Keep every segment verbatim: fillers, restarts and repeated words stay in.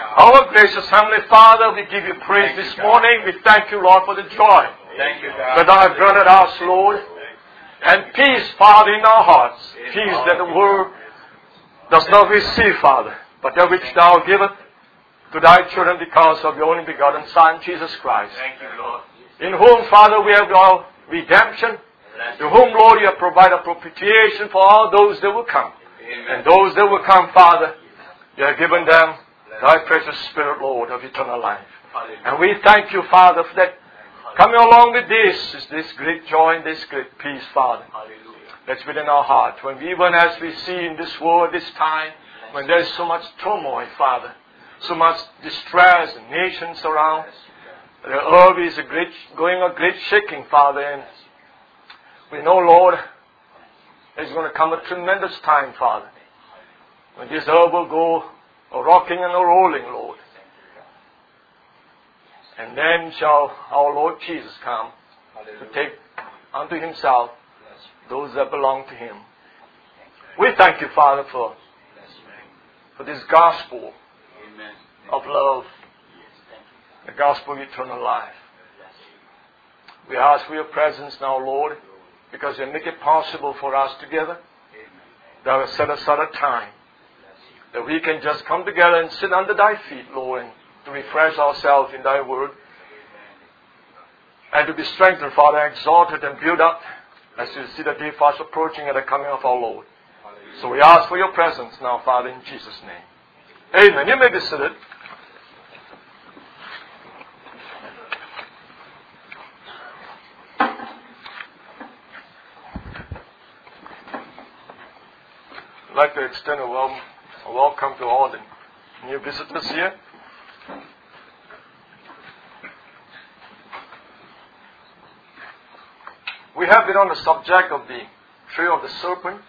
Our gracious Heavenly Father, we give you praise this morning. We thank you, Lord, for the joy Thank you, God. that thou hast granted us, Lord. And peace, Father, in our hearts. Peace that the world does not receive, Father, but that which thou givest to thy children because of your only begotten Son, Jesus Christ. Thank you, Lord. In whom, Father, we have our redemption. To whom, Lord, you have provided propitiation for all those that will come. Amen. And those that will come, Father, you have given them thy precious Spirit, Lord, of eternal life. Hallelujah. And we thank you, Father, for that. Coming along with this is this great joy and this great peace, Father. Hallelujah. That's within our heart. When we, even as we see in this world, this time, when there is so much turmoil, Father, so much distress, and nations around, the earth is a great, going a great shaking, Father, and we know, Lord, there's going to come a tremendous time, Father, when this earth will go a rocking and a rolling, Lord. And then shall our Lord Jesus come to take unto Himself those that belong to Him. We thank you, Father, for, for this gospel of love, the gospel of eternal life. We ask for your presence now, Lord, because you make it possible for us together. Thou hast set aside a time that we can just come together and sit under thy feet, Lord, and to refresh ourselves in thy word, and to be strengthened, Father, exalted and built up as you see the day fast approaching at the coming of our Lord. So we ask for your presence now, Father, in Jesus' name. Amen. You may be seated. I'd like to extend a, wel- a welcome to all the new visitors here. We have been on the subject of the tree of the serpent.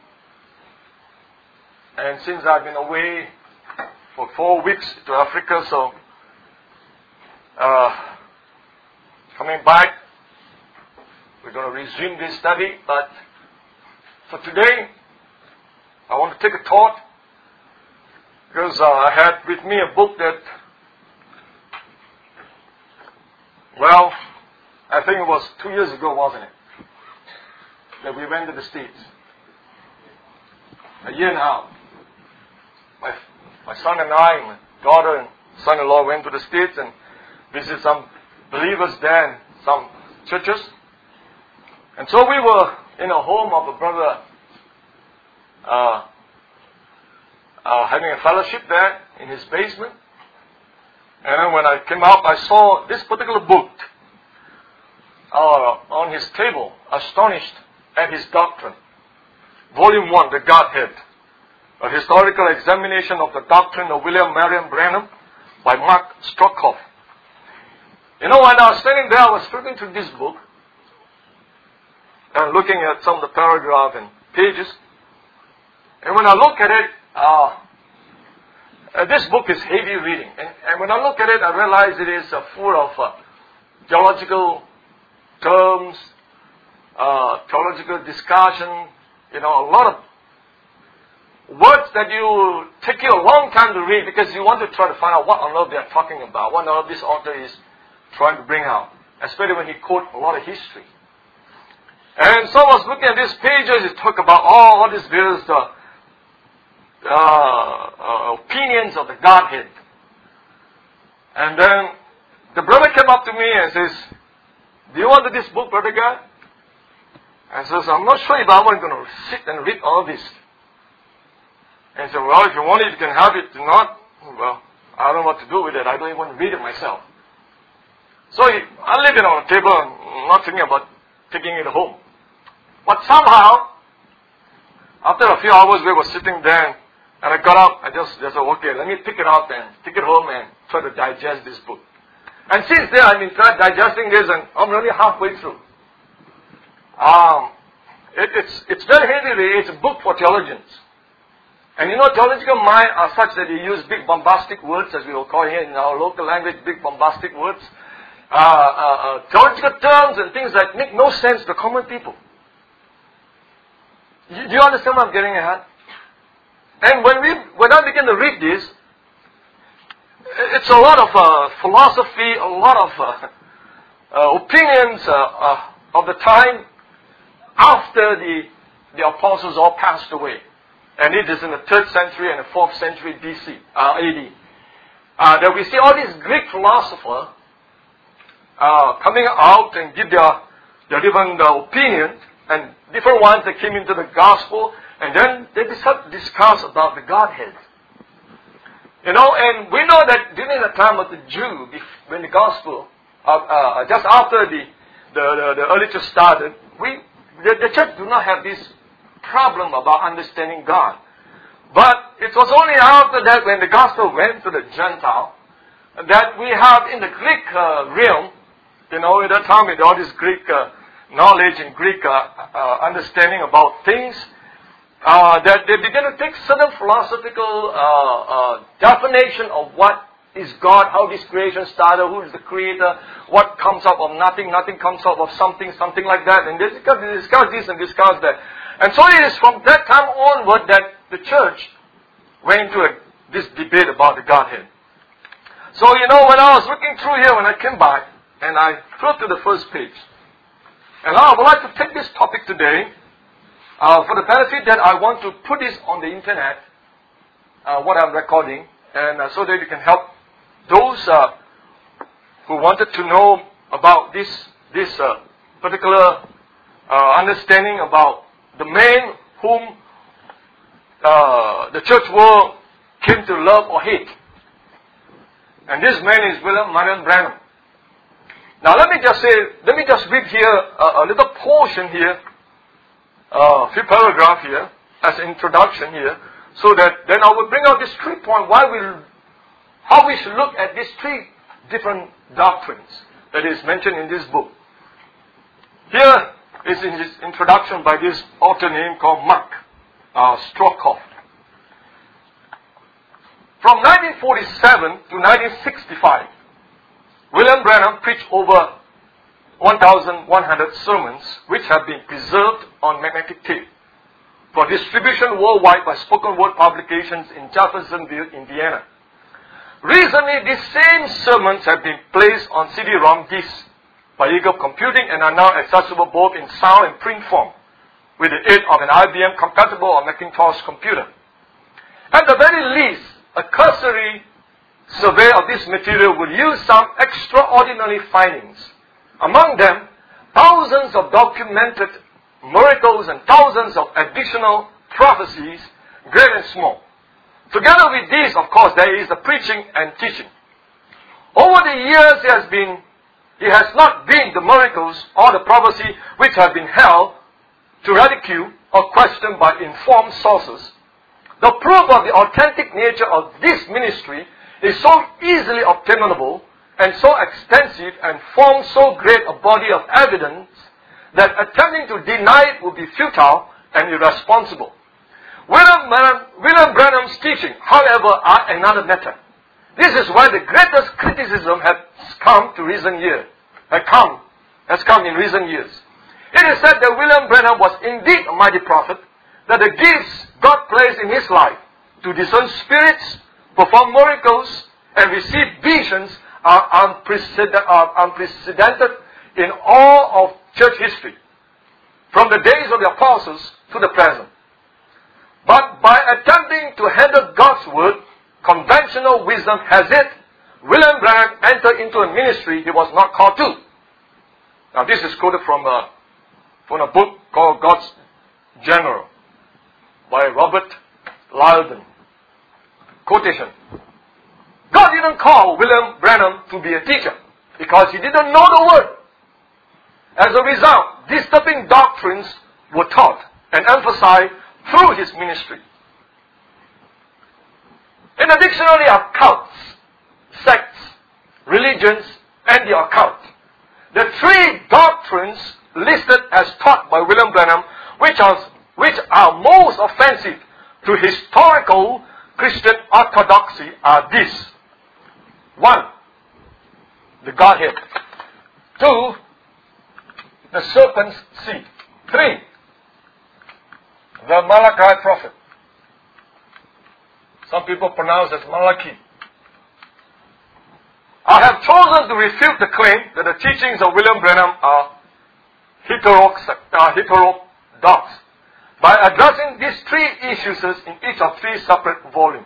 And since I've been away for four weeks to Africa, so uh, coming back, we're going to resume this study. But for today, I want to take a thought, because uh, I had with me a book that, well, I think it was two years ago, wasn't it, that we went to the States. A year now. My, my son and I, my daughter and son-in-law went to the States and visited some believers there and some churches. And so we were in a home of a brother uh, uh, having a fellowship there in his basement. And then when I came out, I saw this particular book uh, on his table, astonished at his doctrine. Volume one, The Godhead. A historical examination of the doctrine of William Marion Branham by Mark Struckhoff. You know, when I was standing there, I was flipping through this book and looking at some of the paragraphs and pages. And when I look at it, uh, uh, this book is heavy reading. And, and when I look at it, I realize it is uh, full of uh, theological terms, uh, theological discussion, you know, a lot of words that you take you a long time to read because you want to try to find out what on earth they are talking about, what on earth this author is trying to bring out, especially when he quotes a lot of history. And so I was looking at these pages, it talk about all, all these various uh, uh, uh, opinions of the Godhead. And then the brother came up to me and says, "Do you want this book, Brother God?" And says, "I'm not sure if I'm going to sit and read all this." And he said, "Well, if you want it, you can have it. If not, well, I don't know what to do with it. I don't even read it myself." So he, I leave it on the table and not thinking about taking it home. But somehow, after a few hours, we were sitting there, and I got up. I just, just said, "Okay, let me pick it up and take it home and try to digest this book." And since then, I've been trying digesting this, and I'm only halfway through. Um, it, it's it's very heavily. It's a book for theologians. And you know, theological minds are such that they use big bombastic words, as we will call here in our local language, big bombastic words. Uh, uh, uh, theological terms and things that make no sense to common people. You, do you understand what I'm getting at? And when we when I begin to read this, it's a lot of uh, philosophy, a lot of uh, uh, opinions uh, uh, of the time after the, the apostles all passed away. And it is in the third century and the fourth century B C, uh, A D. Uh, that we see all these Greek philosophers uh, coming out and give their, their different uh, opinions, and different ones that came into the gospel, and then they discuss about the Godhead. You know, and we know that during the time of the Jew, when the gospel, uh, uh, just after the, the, the, the early church started, we, the, the church do not have this problem about understanding God. But it was only after that, when the gospel went to the Gentile, that we have in the Greek uh, realm, you know, at that time with all this Greek uh, knowledge and Greek uh, uh, understanding about things, uh, that they begin to take certain philosophical uh, uh, definition of what is God, how this creation started, who is the creator, what comes out of nothing, nothing comes out of something, something like that. And they discuss, they discuss this and discuss that. And so it is from that time onward that the church went into a, this debate about the Godhead. So, you know, when I was looking through here, when I came back, and I flew to the first page, and I would like to take this topic today uh, for the benefit that I want to put this on the internet, uh, what I'm recording, and uh, so that you can help those uh, who wanted to know about this this uh, particular uh, understanding about the man whom uh, the church world came to love or hate. And this man is William Marion Branham. Now let me just say, let me just read here a, a little portion here, uh, a few paragraphs here, as an introduction here, so that then I will bring out this three point, why we, how we should look at these three different doctrines that is mentioned in this book. Here is in his introduction by this author named called Mark uh, Strokoff. From nineteen forty-seven to nineteen sixty-five, William Branham preached over one thousand one hundred sermons, which have been preserved on magnetic tape for distribution worldwide by spoken word publications in Jeffersonville, Indiana. Recently, these same sermons have been placed on C D-ROM discs by Eagle Computing and are now accessible both in sound and print form with the aid of an I B M compatible or Macintosh computer. At the very least, a cursory survey of this material will yield some extraordinary findings. Among them, thousands of documented miracles and thousands of additional prophecies, great and small. Together with these, of course, there is the preaching and teaching. Over the years, it has been, it has not been the miracles or the prophecy which have been held to ridicule or questioned by informed sources. The proof of the authentic nature of this ministry is so easily obtainable and so extensive and forms so great a body of evidence that attempting to deny it would be futile and irresponsible. William, William Branham's teaching, however, are another matter. This is where the greatest criticism has come to recent years. Has come, has come in recent years. It is said that William Branham was indeed a mighty prophet, that the gifts God placed in his life to discern spirits, perform miracles, and receive visions are unprecedented, are unprecedented in all of church history, from the days of the apostles to the present. But by attempting to handle God's word, conventional wisdom has it, William Branham entered into a ministry he was not called to. Now this is quoted from a, from a book called God's General by Robert Liardon. Quotation. God didn't call William Branham to be a teacher because he didn't know the word. As a result, disturbing doctrines were taught and emphasized through his ministry. In the dictionary of cults, sects, religions, and the occult, the three doctrines listed as taught by William Branham, which are, which are most offensive to historical Christian orthodoxy, are these. One, the Godhead. Two, the serpent's seed. Three, the Malachi prophet. Some people pronounce it Malachi. I have chosen to refute the claim that the teachings of William Branham are heterodox, uh, heterodox by addressing these three issues in each of three separate volumes.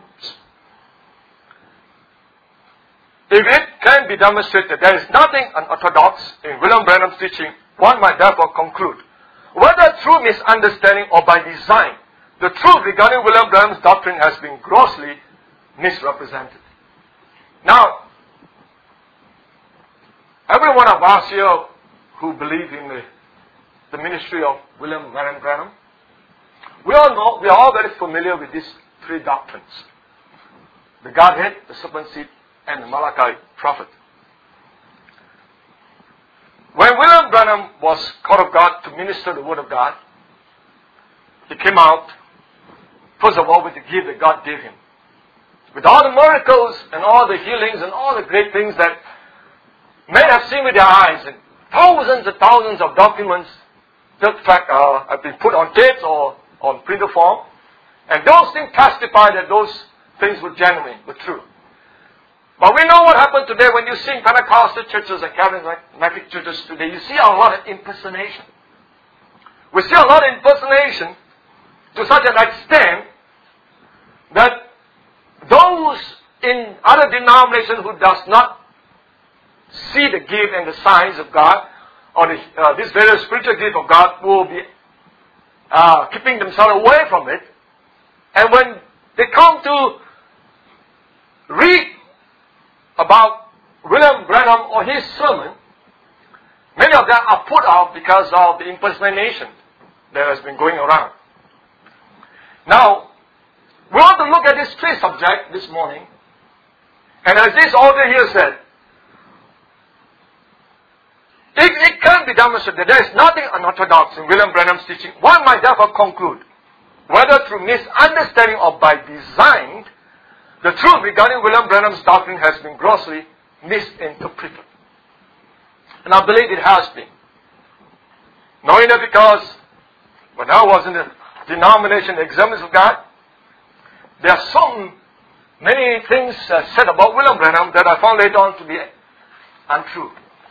If it can be demonstrated that there is nothing unorthodox in William Branham's teaching, one might therefore conclude, whether through misunderstanding or by design, the truth regarding William Branham's doctrine has been grossly misrepresented. Now, every one of us here who believe in the, the ministry of William Marion Branham, we all know, we are all very familiar with these three doctrines. The Godhead, the serpent seed, and the Malachi prophet. When William Branham was called of God to minister the Word of God, he came out, first of all, with the gift that God gave him. With all the miracles and all the healings and all the great things that men have seen with their eyes, and thousands and thousands of documents that fact, uh, have been put on tapes or on printer form, and those things testify that those things were genuine, were true. But we know what happened today when you see in Pentecostal churches and charismatic churches today. You see a lot of impersonation. We see a lot of impersonation to such an extent that those in other denominations who does not see the gift and the signs of God, or the, uh, this very spiritual gift of God, will be uh, keeping themselves away from it. And when they come to read about William Branham or his sermon, many of them are put out because of the impersonation that has been going around. Now, we want to look at this three subject this morning. And as this author here said, if it can be demonstrated that there is nothing unorthodox in William Branham's teaching, one might therefore conclude, whether through misunderstanding or by design, the truth regarding William Branham's doctrine has been grossly misinterpreted. And I believe it has been. Knowing that because when I was in the denomination, the Assemblies of God, there are so many things uh, said about William Branham that I found later on to be untrue.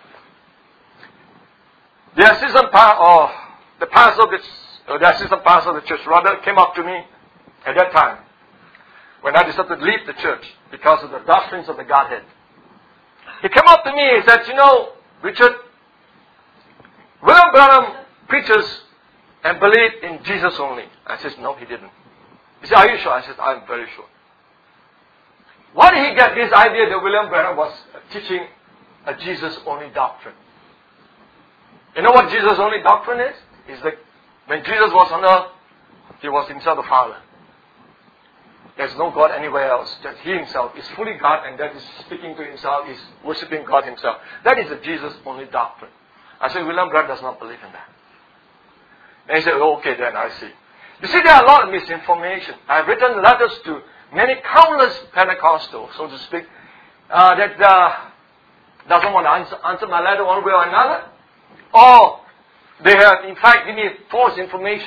The assistant pastor, or the pastor of the, or the assistant pastor of the church rather, came up to me at that time when I decided to leave the church because of the doctrines of the Godhead. He came up to me and said, you know, Richard, William Branham preaches and believes in Jesus only. I said, no, he didn't. He said, are you sure? I said, I'm very sure. Why did he get this idea that William Branham was teaching a Jesus-only doctrine? You know what Jesus-only doctrine is? Is that when Jesus was on earth, he was himself the Father. There's no God anywhere else. Just he himself is fully God, and that is speaking to himself, is worshipping God himself. That is the Jesus-only doctrine. I said, William Branham does not believe in that. And he said, oh, okay, then I see. You see, there are a lot of misinformation. I've written letters to many countless Pentecostals, so to speak, uh, that uh, doesn't want to answer, answer my letter one way or another. Or they have, in fact, given me false information.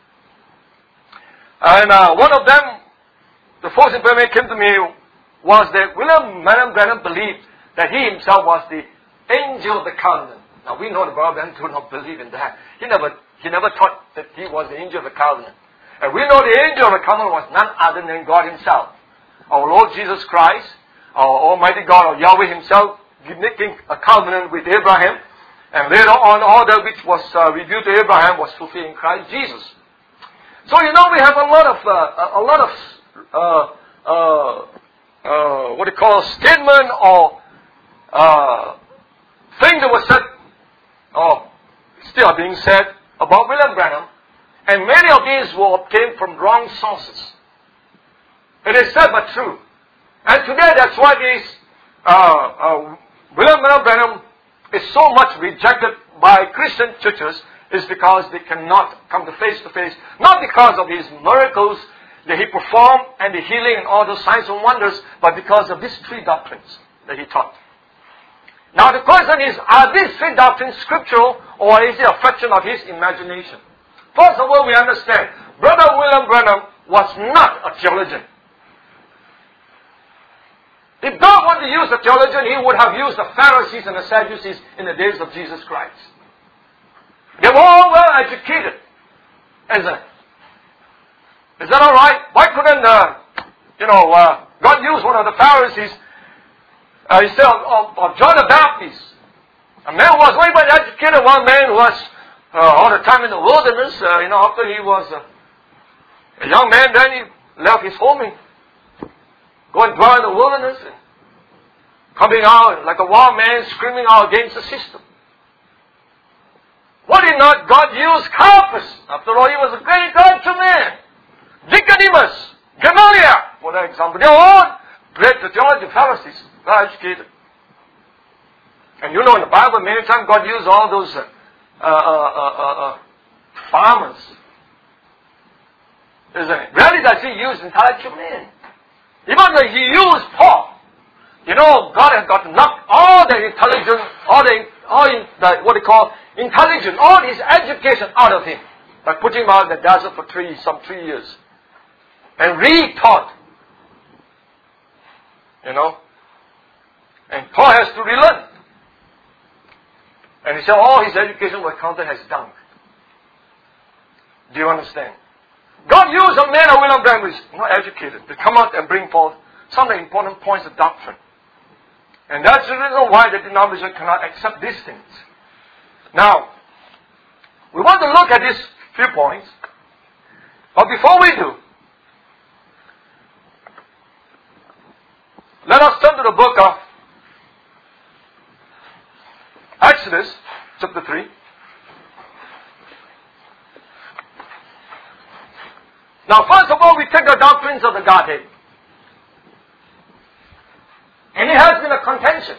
And uh, one of them, the false information came to me was that William Marion Branham believed that he himself was the angel of the covenant. Now we know the Branham do not believe in that. He never, he never taught that he was the angel of the covenant. And we know the angel of the covenant was none other than God himself. Our Lord Jesus Christ, our Almighty God, or Yahweh himself, making a covenant with Abraham. And later on, all that which was uh, revealed to Abraham was fulfilled in Christ Jesus. So you know we have a lot of uh, a lot of uh, uh, uh, what do you call statement or uh, things that were said or still being said about William Branham, and many of these were obtained from wrong sources. It is said but true, and today that's why these uh, uh, William Branham is so much rejected by Christian churches is because they cannot come to face to face, not because of his miracles that he performed and the healing and all those signs and wonders, but because of these three doctrines that he taught. Now the question is, are these three doctrines scriptural or is it a fraction of his imagination? First of all, we understand, Brother William Branham was not a theologian. If God want to use a theologian, He would have used the Pharisees and the Sadducees in the days of Jesus Christ. They were all well educated, isn't it? Is that all right? Why couldn't, uh, you know, uh, God use one of the Pharisees uh, instead of, of, of John the Baptist? A man who was very well educated, one man who was uh, all the time in the wilderness, uh, you know, after he was uh, a young man, then he left his home and go and dwell in the wilderness and coming out like a wild man screaming out against the system. Why did not God use Caiaphas? After all, he was a great intellectual man. Nicodemus, Gamaliel, for that example. They were all great theologians, Pharisees, well educated. And you know in the Bible, many times God used all those uh, uh, uh, uh, uh, farmers. Isn't it? Rarely does He use intellectual men. Even though He used Paul, you know, God has got to knock all the intelligence, all the, all in the, what they call intelligence, all his education out of him by putting him out in the desert for three, some three years. And re-taught. You know. And Paul has to relearn. And he said all his education was counted as dung. Do you understand? God used a man of William Branham who is not educated to come out and bring forth some of the important points of doctrine. And that's the reason why the denomination cannot accept these things. Now, we want to look at these few points. But before we do, let us turn to the book of Exodus, chapter three. Now, first of all, we take the doctrines of the Godhead. And it has been a contention.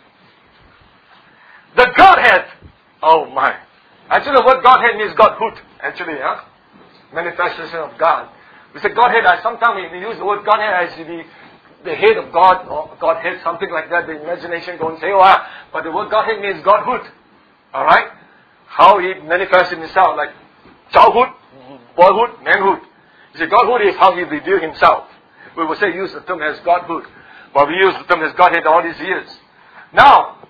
The Godhead, oh my. Actually, the word Godhead means Godhood, actually, huh? Manifestation of God. We say Godhead, I sometimes we use the word Godhead as the, the head of God, or Godhead, something like that. The imagination go and say, oh, ah, but the word Godhead means Godhood. Alright? How He manifests Himself, like childhood, boyhood, manhood. You see, Godhood is how He revealed Himself. We will say use the term as Godhood. But we use the term as Godhead all these years. Now,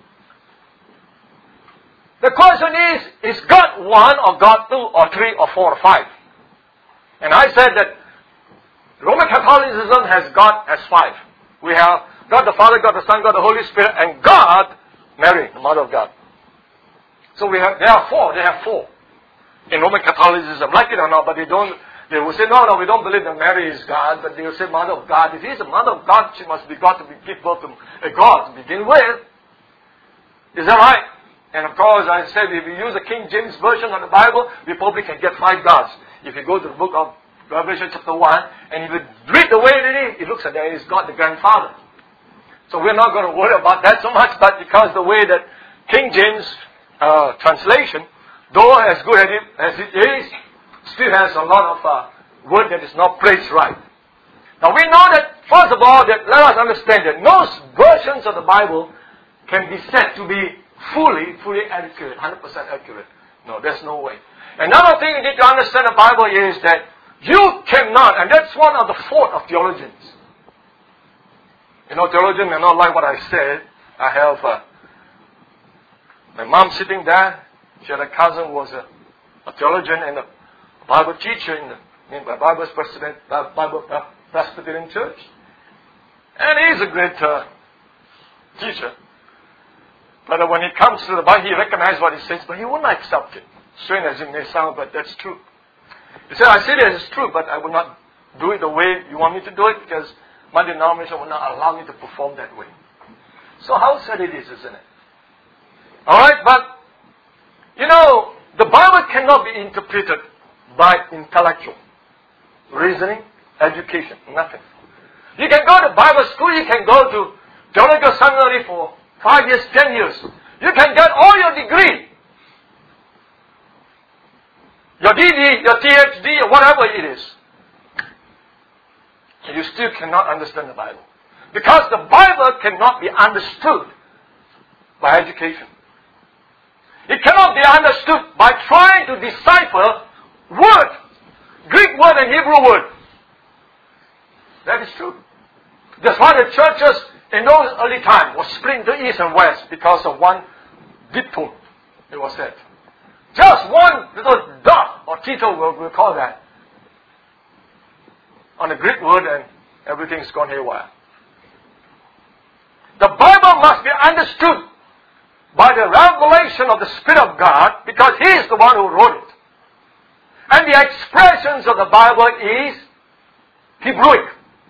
the question is, is God one or God two or three or four or five? And I said that Roman Catholicism has God as five. We have God the Father, God the Son, God the Holy Spirit, and God, Mary, the Mother of God. So we have, there are four, they have four. In Roman Catholicism, like it or not, but they don't, they will say, no, no, we don't believe that Mary is God, but they will say Mother of God. If He is the Mother of God, she must be God to be, give birth to a God to begin with. Is that right? And of course, I said, if you use the King James Version of the Bible, we probably can get five gods. If you go to the book of Revelation chapter one, and if you read the way it is, it looks like there is God the grandfather. So we're not going to worry about that so much, but because the way that King James uh, translation, though as good as it, as it is, still has a lot of uh, word that is not placed right. Now we know that, first of all, that let us understand that no versions of the Bible can be said to be fully, fully accurate, one hundred percent accurate. No, there's no way. Another thing you need to understand the Bible is that you cannot, and that's one of the fault of theologians. You know, theologians may not like what I said. I have uh, my mom sitting there. She had a cousin who was a, a theologian and a Bible teacher in the, in the Bible Presbyterian, Bible Presbyterian Church. And he's a great uh, teacher. But uh, when it comes to the Bible, he recognizes what he says, but he wouldn't accept it. Strange as it may sound, but that's true. He said, I say that it's true, but I will not do it the way you want me to do it because my denomination will not allow me to perform that way. So how sad it is, isn't it? Alright, but, you know, the Bible cannot be interpreted by intellectual reasoning, education, nothing. You can go to Bible school, you can go to theological seminary for five years, ten years. You can get all your degree. Your D D, your T H D, or whatever it is. And you still cannot understand the Bible. Because the Bible cannot be understood by education. It cannot be understood by trying to decipher word, Greek word and Hebrew word. That is true. That's why the churches in those early times was split into east and west because of one diphthong, it was said. Just one little dot or tittle, we'll, we'll call that, on a Greek word, and everything's gone haywire. The Bible must be understood by the revelation of the Spirit of God, because He is the one who wrote it. And the expressions of the Bible is Hebrewic.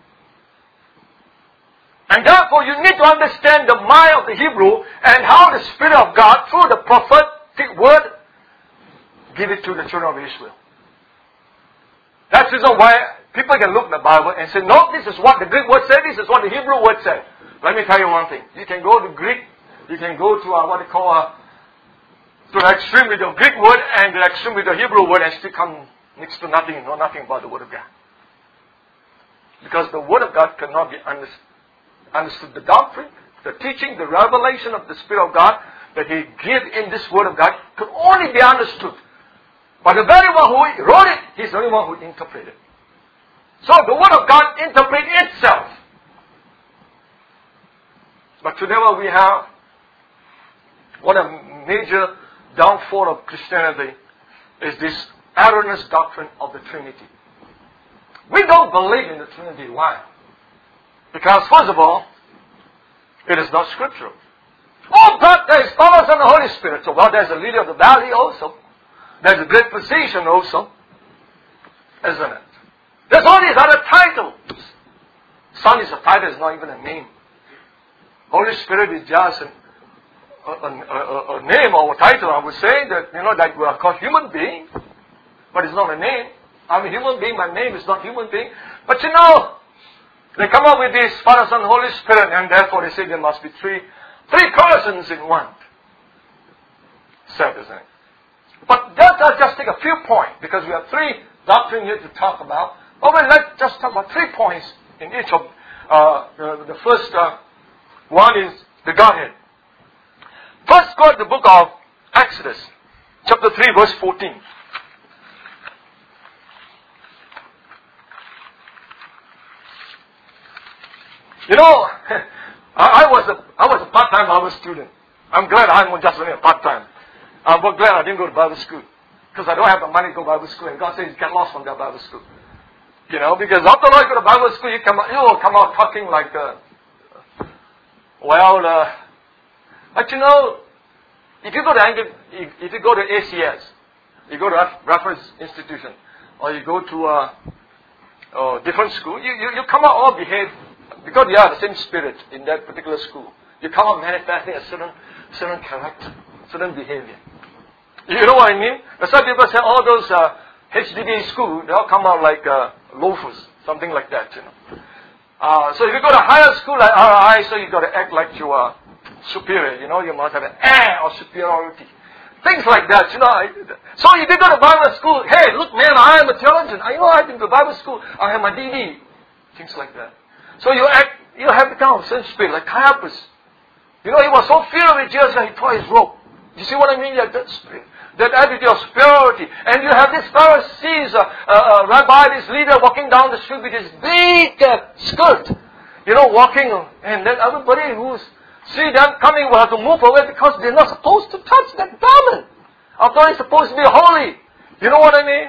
And therefore you need to understand the mind of the Hebrew and how the Spirit of God, through the prophetic word, give it to the children of Israel. That's the reason why people can look at the Bible and say, no, this is what the Greek word said, this is what the Hebrew word said. Let me tell you one thing. You can go to Greek, you can go to uh, what they call uh, to the extreme with the Greek word and the extreme with the Hebrew word, and still come next to nothing and know nothing about the Word of God. Because the Word of God cannot be understood. Understood. The doctrine, the teaching, the revelation of the Spirit of God that He gave in this Word of God could only be understood by the very one who wrote it. He's the only one who interpreted it. So the Word of God interprets itself. But today what we have, what a major downfall of Christianity is this erroneous doctrine of the Trinity. We don't believe in the Trinity. Why? Because first of all, it is not scriptural. Oh, but there is Father, Son, and Holy Spirit. So, well, there's a lily of the valley also. There's a great physician also. Isn't it? There's all these other titles. Son is a title, it's not even a name. Holy Spirit is just an, a, a, a, a name or a title. I would say that, you know, that we are called human beings. But it's not a name. I'm a human being, my name is not human being. But you know, they come up with this Father, Son, Holy Spirit, and therefore they say there must be three, three persons in one. Sad, isn't it? But let us just take a few points, because we have three doctrines here to talk about. But well, let's just talk about three points in each of uh, the, the first uh, one is the Godhead. First, go to the book of Exodus, chapter three, verse fourteen. You know, I, I was a I was a part-time Bible student. I'm glad I'm just only a part-time. I'm glad I didn't go to Bible school, because I don't have the money to go to Bible school. And God says, get lost from that Bible school. You know, because after all you go to Bible school, you come out, you will come out talking like, uh, well, uh, but you know, if you go to Anglo, if you go to A C S, you go to reference institution, or you go to a, a different school, you, you, you come out all behave. Because you have the same spirit in that particular school. You come out manifesting a certain, certain character, certain behavior. You know what I mean? That's why people say all those uh, H D B schools, they all come out like uh, loafers, something like that, you know. Uh, so if you go to higher school like R I, so you got to act like you are superior, you know, you must have an air of superiority. Things like that, you know. So if you go to Bible school, hey, look man, I am a theologian. I know I've been to Bible school, I have my D D. Things like that. So you act, you have the kind of same spirit, like Caiaphas. You know, he was so filled with Jesus that he tore his robe. You see what I mean? That, that spirit, that attitude of superiority. And you have this Pharisees, uh, uh, uh, rabbi, this leader walking down the street with his big uh, skirt. You know, walking, and then everybody who's see them coming will have to move away because they're not supposed to touch that garment. After all, it's supposed to be holy. You know what I mean?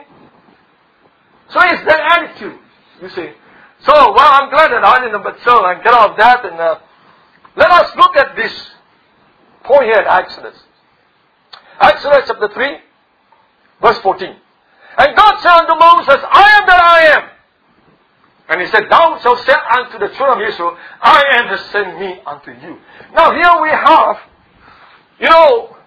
So it's that attitude, you see. So, well, I'm glad that I'm in the middle and get out of that. And uh, let us look at this point here in Exodus. Exodus chapter three, verse fourteen. And God said unto Moses, I am that I am. And he said, thou shalt say unto the children of Israel, I am has sent me unto you. Now here we have, you know,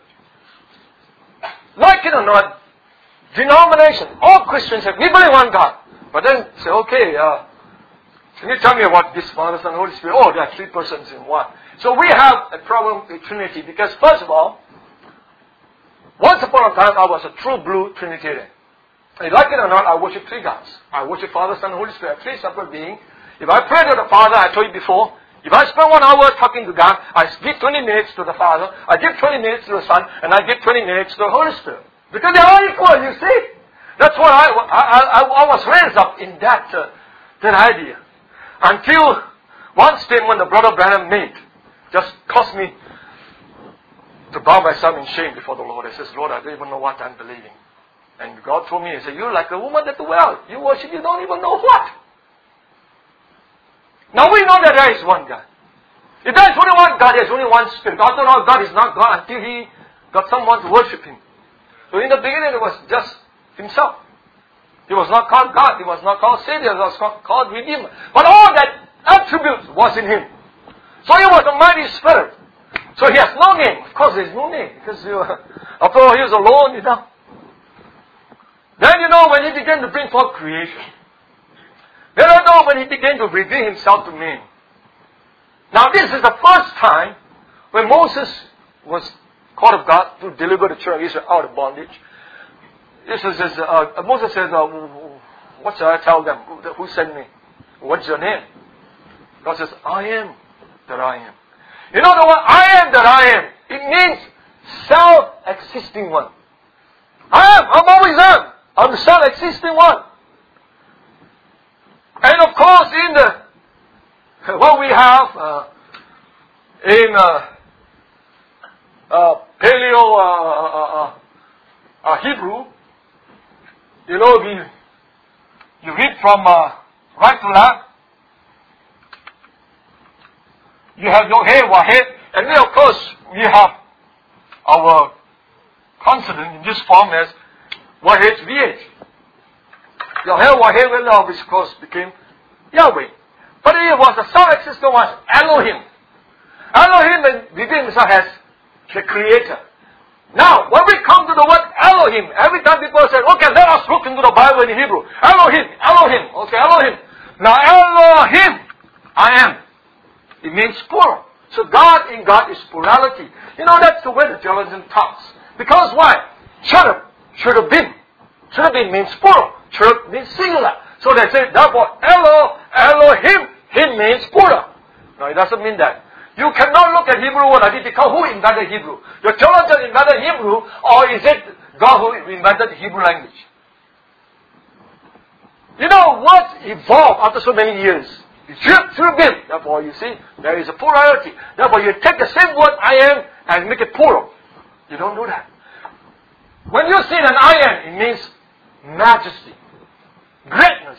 like it or not, denomination, all Christians have, we believe one God. But then say, okay, uh, can you tell me about this Father, Son, and Holy Spirit? Oh, there are three persons in one. So we have a problem with Trinity because first of all, once upon a time I was a true blue Trinitarian. And like it or not, I worship three gods. I worship Father, Son, and Holy Spirit, three separate beings. If I pray to the Father, I told you before, if I spend one hour talking to God, I give twenty minutes to the Father, I give twenty minutes to the Son, and I give twenty minutes to the Holy Spirit. Because they are all equal, you see. That's what I, I, I, I was raised up in that, uh, that idea. Until One statement that Brother Branham made just caused me to bow myself in shame before the Lord. I says, Lord, I don't even know what I'm believing. And God told me, He said, you're like a woman at the well. You worship, you don't even know what. Now we know that there is one God. If there is only one God, there is only one Spirit. God don't know God is not God until He got someone to worship Him. So in the beginning it was just Himself. He was not called God. He was not called Savior. He was called Redeemer. But all that attribute was in Him. So He was a mighty Spirit. So He has no name. Of course there is no name. Because you, after all, He was alone, you know. Then you know when He began to bring forth creation. Then you know when He began to reveal Himself to men. Now this is the first time when Moses was called of God to deliver the children of Israel out of bondage. This is, is uh, Moses says, uh, what shall I tell them? Who, who sent me? What's your name? God says, I am that I am. You know the word I am that I am? It means self-existing one. I am. I'm always am. I'm the self-existing one. And of course in the what we have uh, in uh, uh, Paleo uh, uh, uh, Hebrew, you know, we, you read from uh, right to left. You have your head, wahed, and then of course we have our consonant in this form as wahed, vh. Your head, wahed, well, now, which of course became Yahweh. But it was a self-existent one, Elohim. Elohim within himself has the Creator. Now, when we come to the word Elohim, every time people say, okay, let us look into the Bible in Hebrew. Elohim, Elohim, okay, Elohim. Now, Elohim, I am. It means plural. So God in God is plurality. You know, that's the way the theologian talks. Because why? Cherub, cherubim. Cherubim means plural. Cherub means singular. So they say, therefore, Elo, Elohim, Him means plural. No, it doesn't mean that. You cannot look at Hebrew word identical. Who invented Hebrew? Your theologian invented Hebrew, or is it God who invented the Hebrew language? You know, words evolve after so many years. Cherubim. Therefore, you see, there is a plurality. Therefore, you take the same word, I am, and make it plural. You don't do that. When you see an I am, it means majesty, greatness,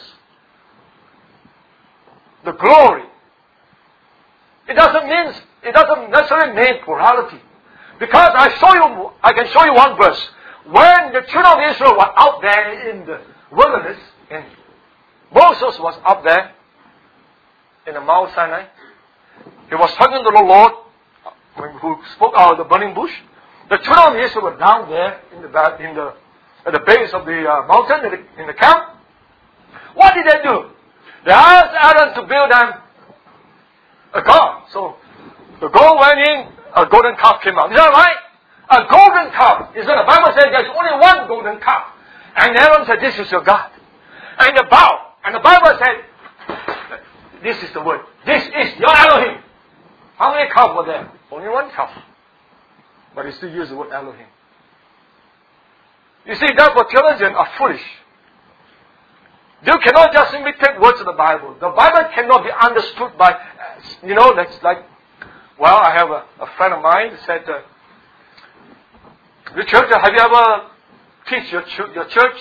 the glory. It doesn't mean, it doesn't necessarily mean plurality. Because I show you, I can show you one verse. When the children of Israel were out there in the wilderness, and Moses was up there in the Mount Sinai, he was talking to the Lord, who spoke out of the burning bush. The children of Israel were down there in the in the at the base of the uh, mountain in the, in the camp. What did they do? They asked Aaron to build them a god. So the gold went in, a golden calf came out. Is that right? A golden calf. Is that the Bible says there's only one golden calf. And Aaron said, this is your God. And the bow. And the Bible said, this is the word. This is your Elohim. How many calves were there? Only one calf. But he still used the word Elohim. You see, therefore theologians are foolish. You cannot just simply take words of the Bible. The Bible cannot be understood by, you know, that's like, well, I have a, a friend of mine who said, uh, Richard, have you ever teach your, ch- your church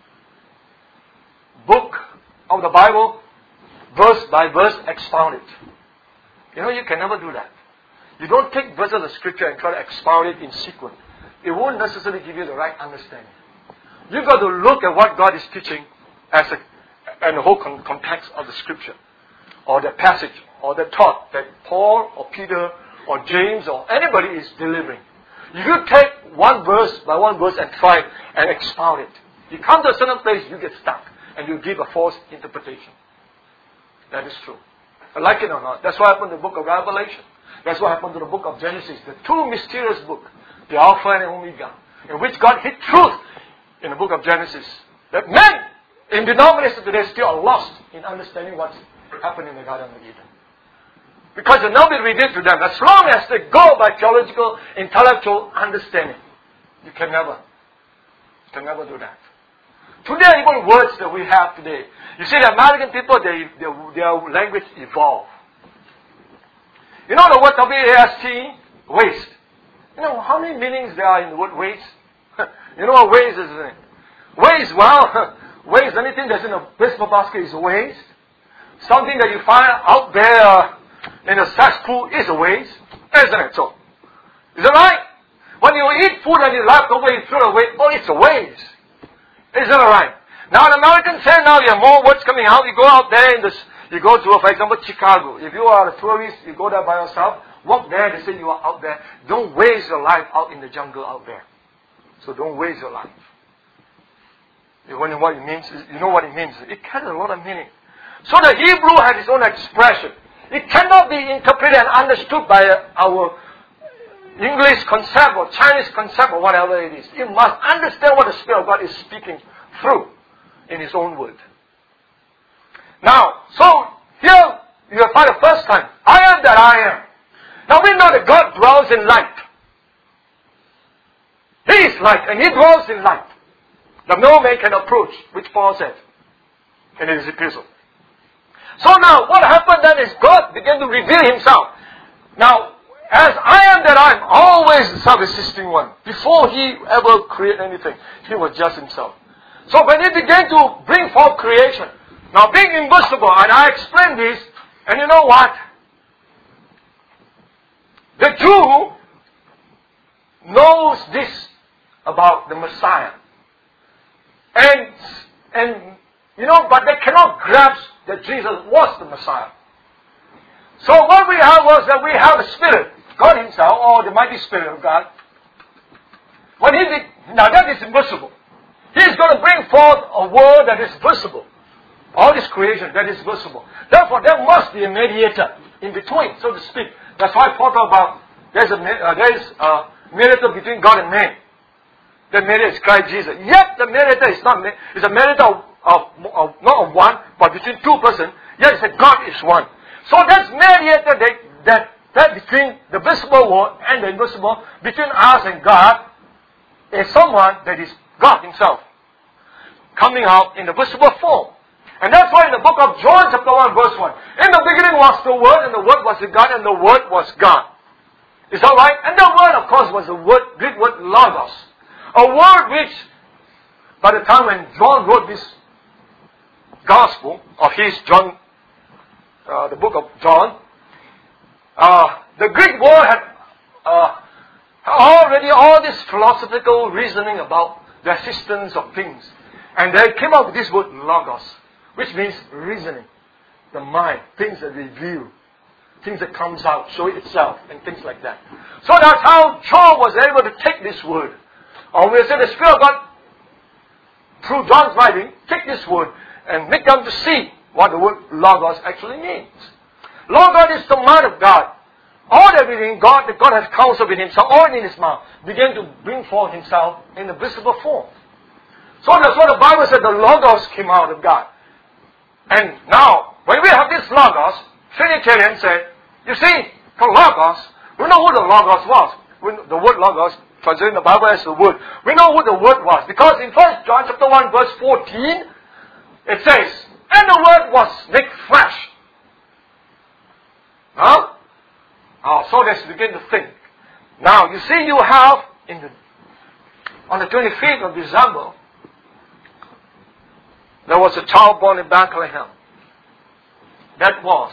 book of the Bible, verse by verse, expound it? You know, you can never do that. You don't take verses of the Scripture and try to expound it in sequence. It won't necessarily give you the right understanding. You've got to look at what God is teaching as a and the whole con- context of the Scripture, or the passage, or the thought that Paul, or Peter, or James, or anybody is delivering. If you take one verse by one verse and try and expound it, you come to a certain place, you get stuck, and you give a false interpretation. That is true. Like it or not. That's what happened to the book of Revelation. That's what happened to the book of Genesis. The two mysterious books, the Alpha and Omega, in which God hid truth in the book of Genesis. That men in denominations today still are lost in understanding what's happened in the Garden of Eden. Because it will not be revealed to them. As long as they go by theological, intellectual understanding, you can never, you can never do that. Today, even words that we have today, you see the American people, they, they, their language evolved. You know the word W A S T? Waste. You know how many meanings there are in the word waste? You know what waste is? Waste, well, waste, anything that's in a baseball basket is a waste. Something that you find out there uh, in a cesspool is a waste. Isn't it so? Is that right? When you eat food and you left over, you throw it away, oh, it's a waste. Is that right? Now, in American say now you have more words coming out. You go out there in this, you go to, for example, Chicago. If you are a tourist, you go there by yourself, walk there, they say you are out there. Don't waste your life out in the jungle out there. So don't waste your life. You wonder what it means? You know what it means. It carries a lot of meaning. So the Hebrew has its own expression. It cannot be interpreted and understood by our English concept or Chinese concept or whatever it is. You must understand what the Spirit of God is speaking through in His own word. Now, so here you find the first time, I am that I am. Now we know that God dwells in light. He is light and He dwells in light. That no man can approach, which Paul said in his epistle. So now, what happened then is God began to reveal Himself. Now, as I am that I am, always the self-existing one. Before He ever created anything, He was just Himself. So when He began to bring forth creation, now being invisible, and I explained this, and you know what? The Jew knows this about the Messiah. And, and you know, but they cannot grasp that Jesus was the Messiah. So what we have was that we have a Spirit, God Himself, or the mighty Spirit of God. When He did, now that is invisible. He is going to bring forth a word that is visible. All this creation that is visible. Therefore, there must be a mediator in between, so to speak. That's why Paul talked about there's a uh, there is a mediator between God and man. The mediator is Christ Jesus. Yet the mediator is not is a mediator of, of, of not of one, but between two persons. Yet it's a God is one. So that's mediator that that that between the visible world and the invisible, between us and God, is someone that is God Himself coming out in the visible form. And that's why in the book of John chapter one verse one, in the beginning was the Word, and the Word was with God, and the Word was God. Is that right? And the Word, of course, was the word, Greek word logos. A word which, by the time when John wrote this gospel of his, John, uh, the book of John, uh, the Greek word had uh, already all this philosophical reasoning about the existence of things. And they came up with this word logos, which means reasoning, the mind, things that reveal, things that comes out, show itself, and things like that. So that's how John was able to take this word. Or we say the Spirit of God, through John's writing, take this word and make them to see what the word logos actually means. Logos is the mind of God. All that within God, that God has counsel with Himself, all in His mouth, began to bring forth Himself in the visible form. So that's what the Bible said, the logos came out of God. And now, when we have this logos, Trinitarians said, you see, the logos, we know who the logos was. We, the word logos, translated in the Bible as the word. We know who the word was. Because in First John chapter one verse fourteen, it says, and the word was made flesh. Huh? Oh, so let's begin to think. Now, you see, you have, in the, on the twenty-fifth of December, there was a child born in Bethlehem. That was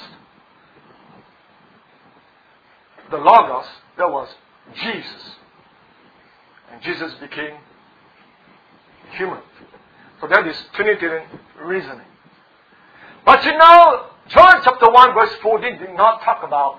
the Logos, that was Jesus. And Jesus became human. So that is Trinitarian reasoning. But you know, John chapter one verse fourteen did not talk about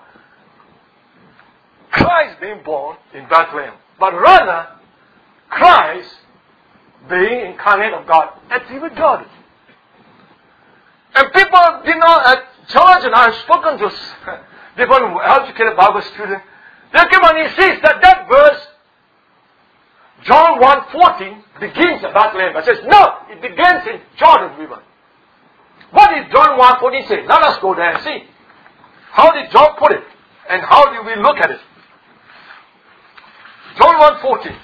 Christ being born in Bethlehem, but rather Christ being incarnate of God at the river Jordan. And people did not, at church, and I have spoken to different educated Bible students, they came and insist that that verse, John one fourteen, begins at Bethlehem. I says, no, it begins in Jordan River. What did John one fourteen say? Let us go there and see. How did John put it? And how do we look at it? John one fourteen.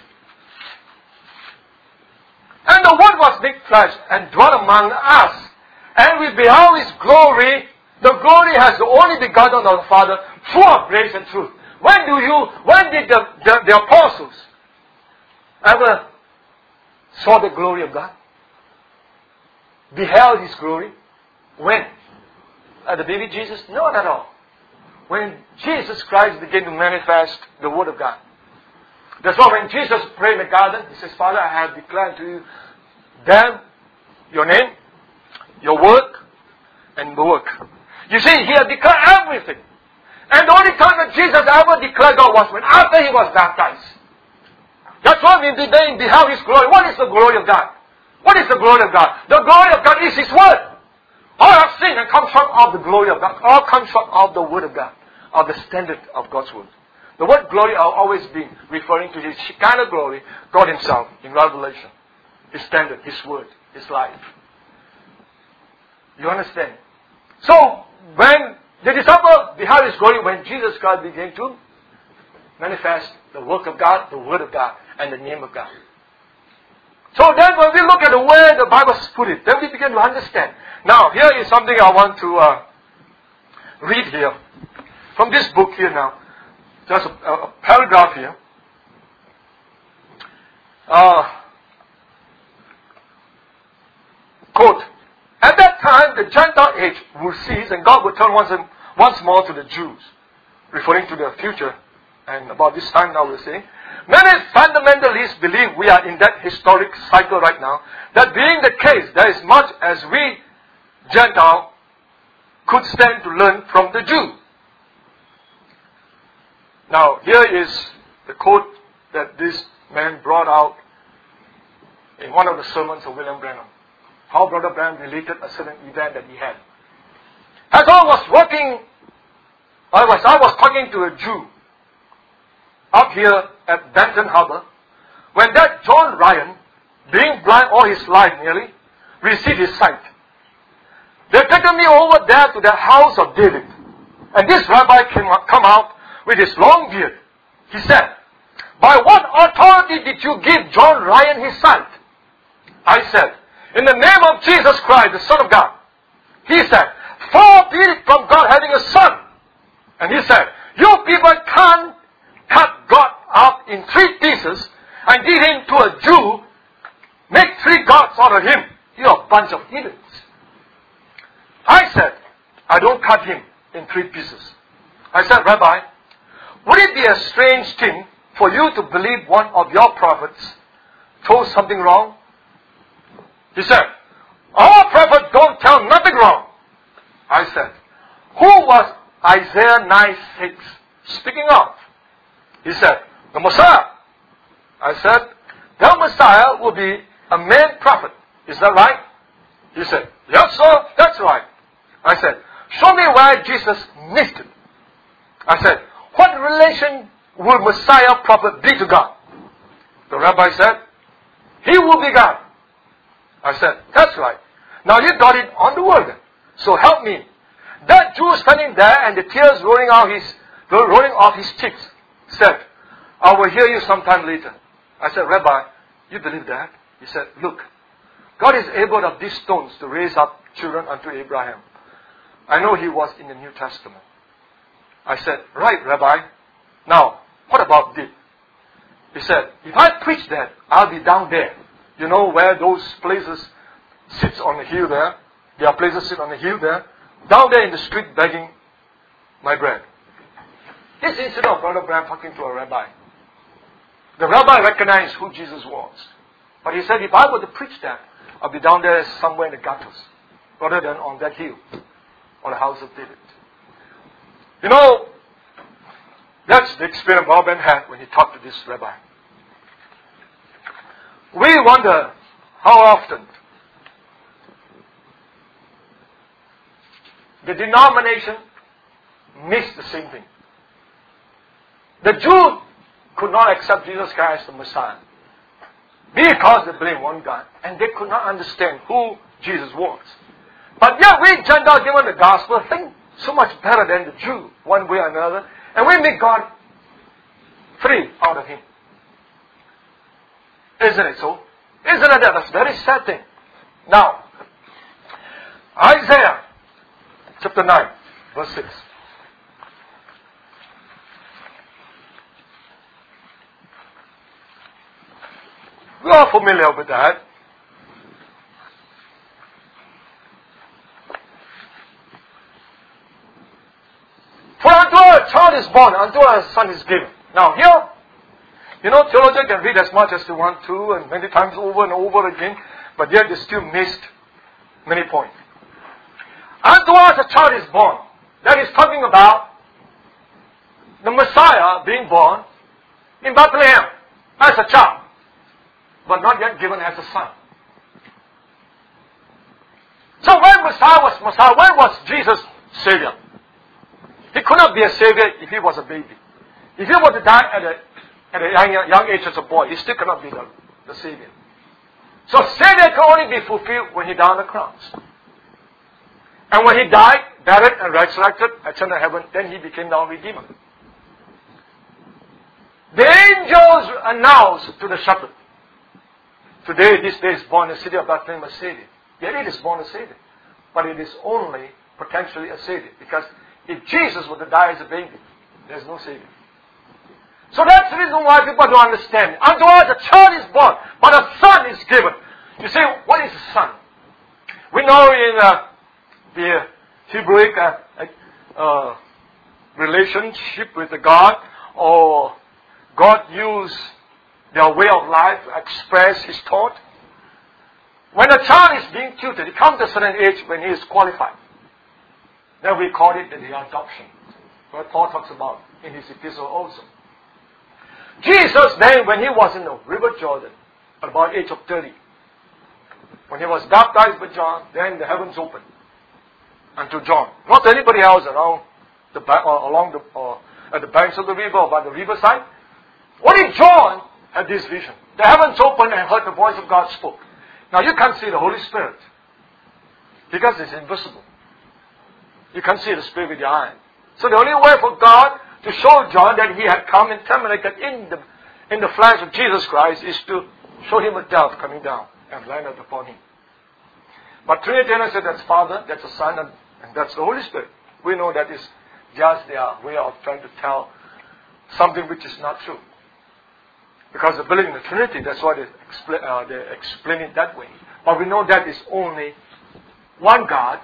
And the Word was made flesh and dwelt among us. And we beheld His glory. The glory has the only begotten of the Father, full of grace and truth. When do you, when did the, the, the apostles ever saw the glory of God? Beheld His glory? When? At the baby Jesus? Not at all. When Jesus Christ began to manifest the Word of God. That's why when Jesus prayed in the garden, He says, Father, I have declared to you them, your name, your work, and the work. You see, He had declared everything. And the only time that Jesus ever declared God was when after He was baptized. That's why we then beheld His glory. What is the glory of God? What is the glory of God? The glory of God is His Word. All have seen and come short of the glory of God. All come short of the Word of God. Of the standard of God's Word. The word glory are always been referring to His kind of glory, God Himself in Revelation. His standard, His Word, His life. You understand? So, when the disciple beheld His glory, when Jesus Christ began to manifest the work of God, the Word of God, and the name of God. So then when we look at the way the Bible put it, then we begin to understand. Now, here is something I want to uh, read here. From this book here now. Just a, a paragraph here. Uh, quote, at that time the Gentile age will cease and God will turn once, and, once more to the Jews. Referring to the future. And about this time now we're saying. Many fundamentalists believe we are in that historic cycle right now. That being the case, there is much as we Gentile could stand to learn from the Jew. Now, here is the quote that this man brought out in one of the sermons of William Branham. How Brother Branham related a certain event that he had. As I was working, I was, I was talking to a Jew up here at Benton Harbor, when that John Ryan, being blind all his life nearly, received his sight. They taken me over there to the house of David. And this rabbi came out, come out with his long beard. He said, by what authority did you give John Ryan his sight? I said, in the name of Jesus Christ, the Son of God. He said, far be it from God having a son. And he said, you people can't cut God up in three pieces and give him to a Jew, make three gods out of him. You're a bunch of idiots. I said, I don't cut him in three pieces. I said, Rabbi, would it be a strange thing for you to believe one of your prophets told something wrong? He said, our prophets don't tell nothing wrong. I said, who was Isaiah nine six speaking of? He said, the Messiah. I said, the Messiah will be a man prophet. Is that right? He said, yes sir, that's right. I said, show me where Jesus missed it. I said, what relation will Messiah prophet be to God? The rabbi said, he will be God. I said, that's right. Now you got it on the word. So help me. That Jew standing there and the tears rolling out his rolling off his cheeks said, I will hear you sometime later. I said, Rabbi, you believe that? He said, look, God is able of these stones to raise up children unto Abraham. I know he was in the New Testament. I said, right, Rabbi. Now, what about this? He said, if I preach that, I'll be down there. You know where those places sits on the hill there? There are places sit on the hill there. Down there in the street begging my bread. This incident of Brother Branham talking to a rabbi. The rabbi recognized who Jesus was. But he said, if I were to preach that, I'll be down there somewhere in the gutters, rather than on that hill, on the house of David. You know, that's the experience Brother Branham had when he talked to this rabbi. We wonder how often the denomination missed the same thing. The Jew could not accept Jesus Christ as the Messiah because they believed one God and they could not understand who Jesus was. But yet we Gentiles given the gospel think so much better than the Jew one way or another, and we make God free out of him. Isn't it so? Isn't it that? That's a very sad thing. Now, Isaiah chapter nine, verse six. We are familiar with that. For unto us a child is born, unto us a son is given. Now here, you know, theologians can read as much as they want to, and many times over and over again, but yet they still missed many points. Unto us a child is born. That is talking about the Messiah being born in Bethlehem as a child, but not yet given as a son. So when Messiah was Messiah, when was Jesus Savior? He could not be a Savior if he was a baby. If he were to die at a, at a young, young age as a boy, he still cannot be the, the Savior. So Savior can only be fulfilled when he died on the cross. And when he died, buried and resurrected, ascended to heaven, then he became our Redeemer. The angels announced to the shepherd, today, this day is born in the city of Bethlehem a Savior. Yet it is born a Savior. But it is only potentially a Savior. Because if Jesus were to die as a baby, there's no Savior. So that's the reason why people don't understand. Unto us a child is born, but a son is given. You say, what is a son? We know in uh, the Hebrewic uh, uh, relationship with the God, or God used their way of life to express His thought. When a child is being tutored, he comes to a certain age when he is qualified. Then we call it the adoption, what Paul talks about in his epistle also. Jesus then, when he was in the river Jordan, at about age of thirty, when he was baptized by John, then the heavens opened unto John. Not to anybody else around the or along the or at the banks of the river or by the riverside. Only John had this vision. The heavens opened and heard the voice of God spoke. Now you can't see the Holy Spirit because it's invisible. You can't see the Spirit with your eye. So the only way for God to show John that He had come and terminated in the in the flesh of Jesus Christ is to show him a dove coming down and landed upon him. But Trinitarians say that's Father, that's the Son, and, and that's the Holy Spirit. We know that is just their way of trying to tell something which is not true. Because they believe in the Trinity, that's why they explain, uh, they explain it that way. But we know that is only one God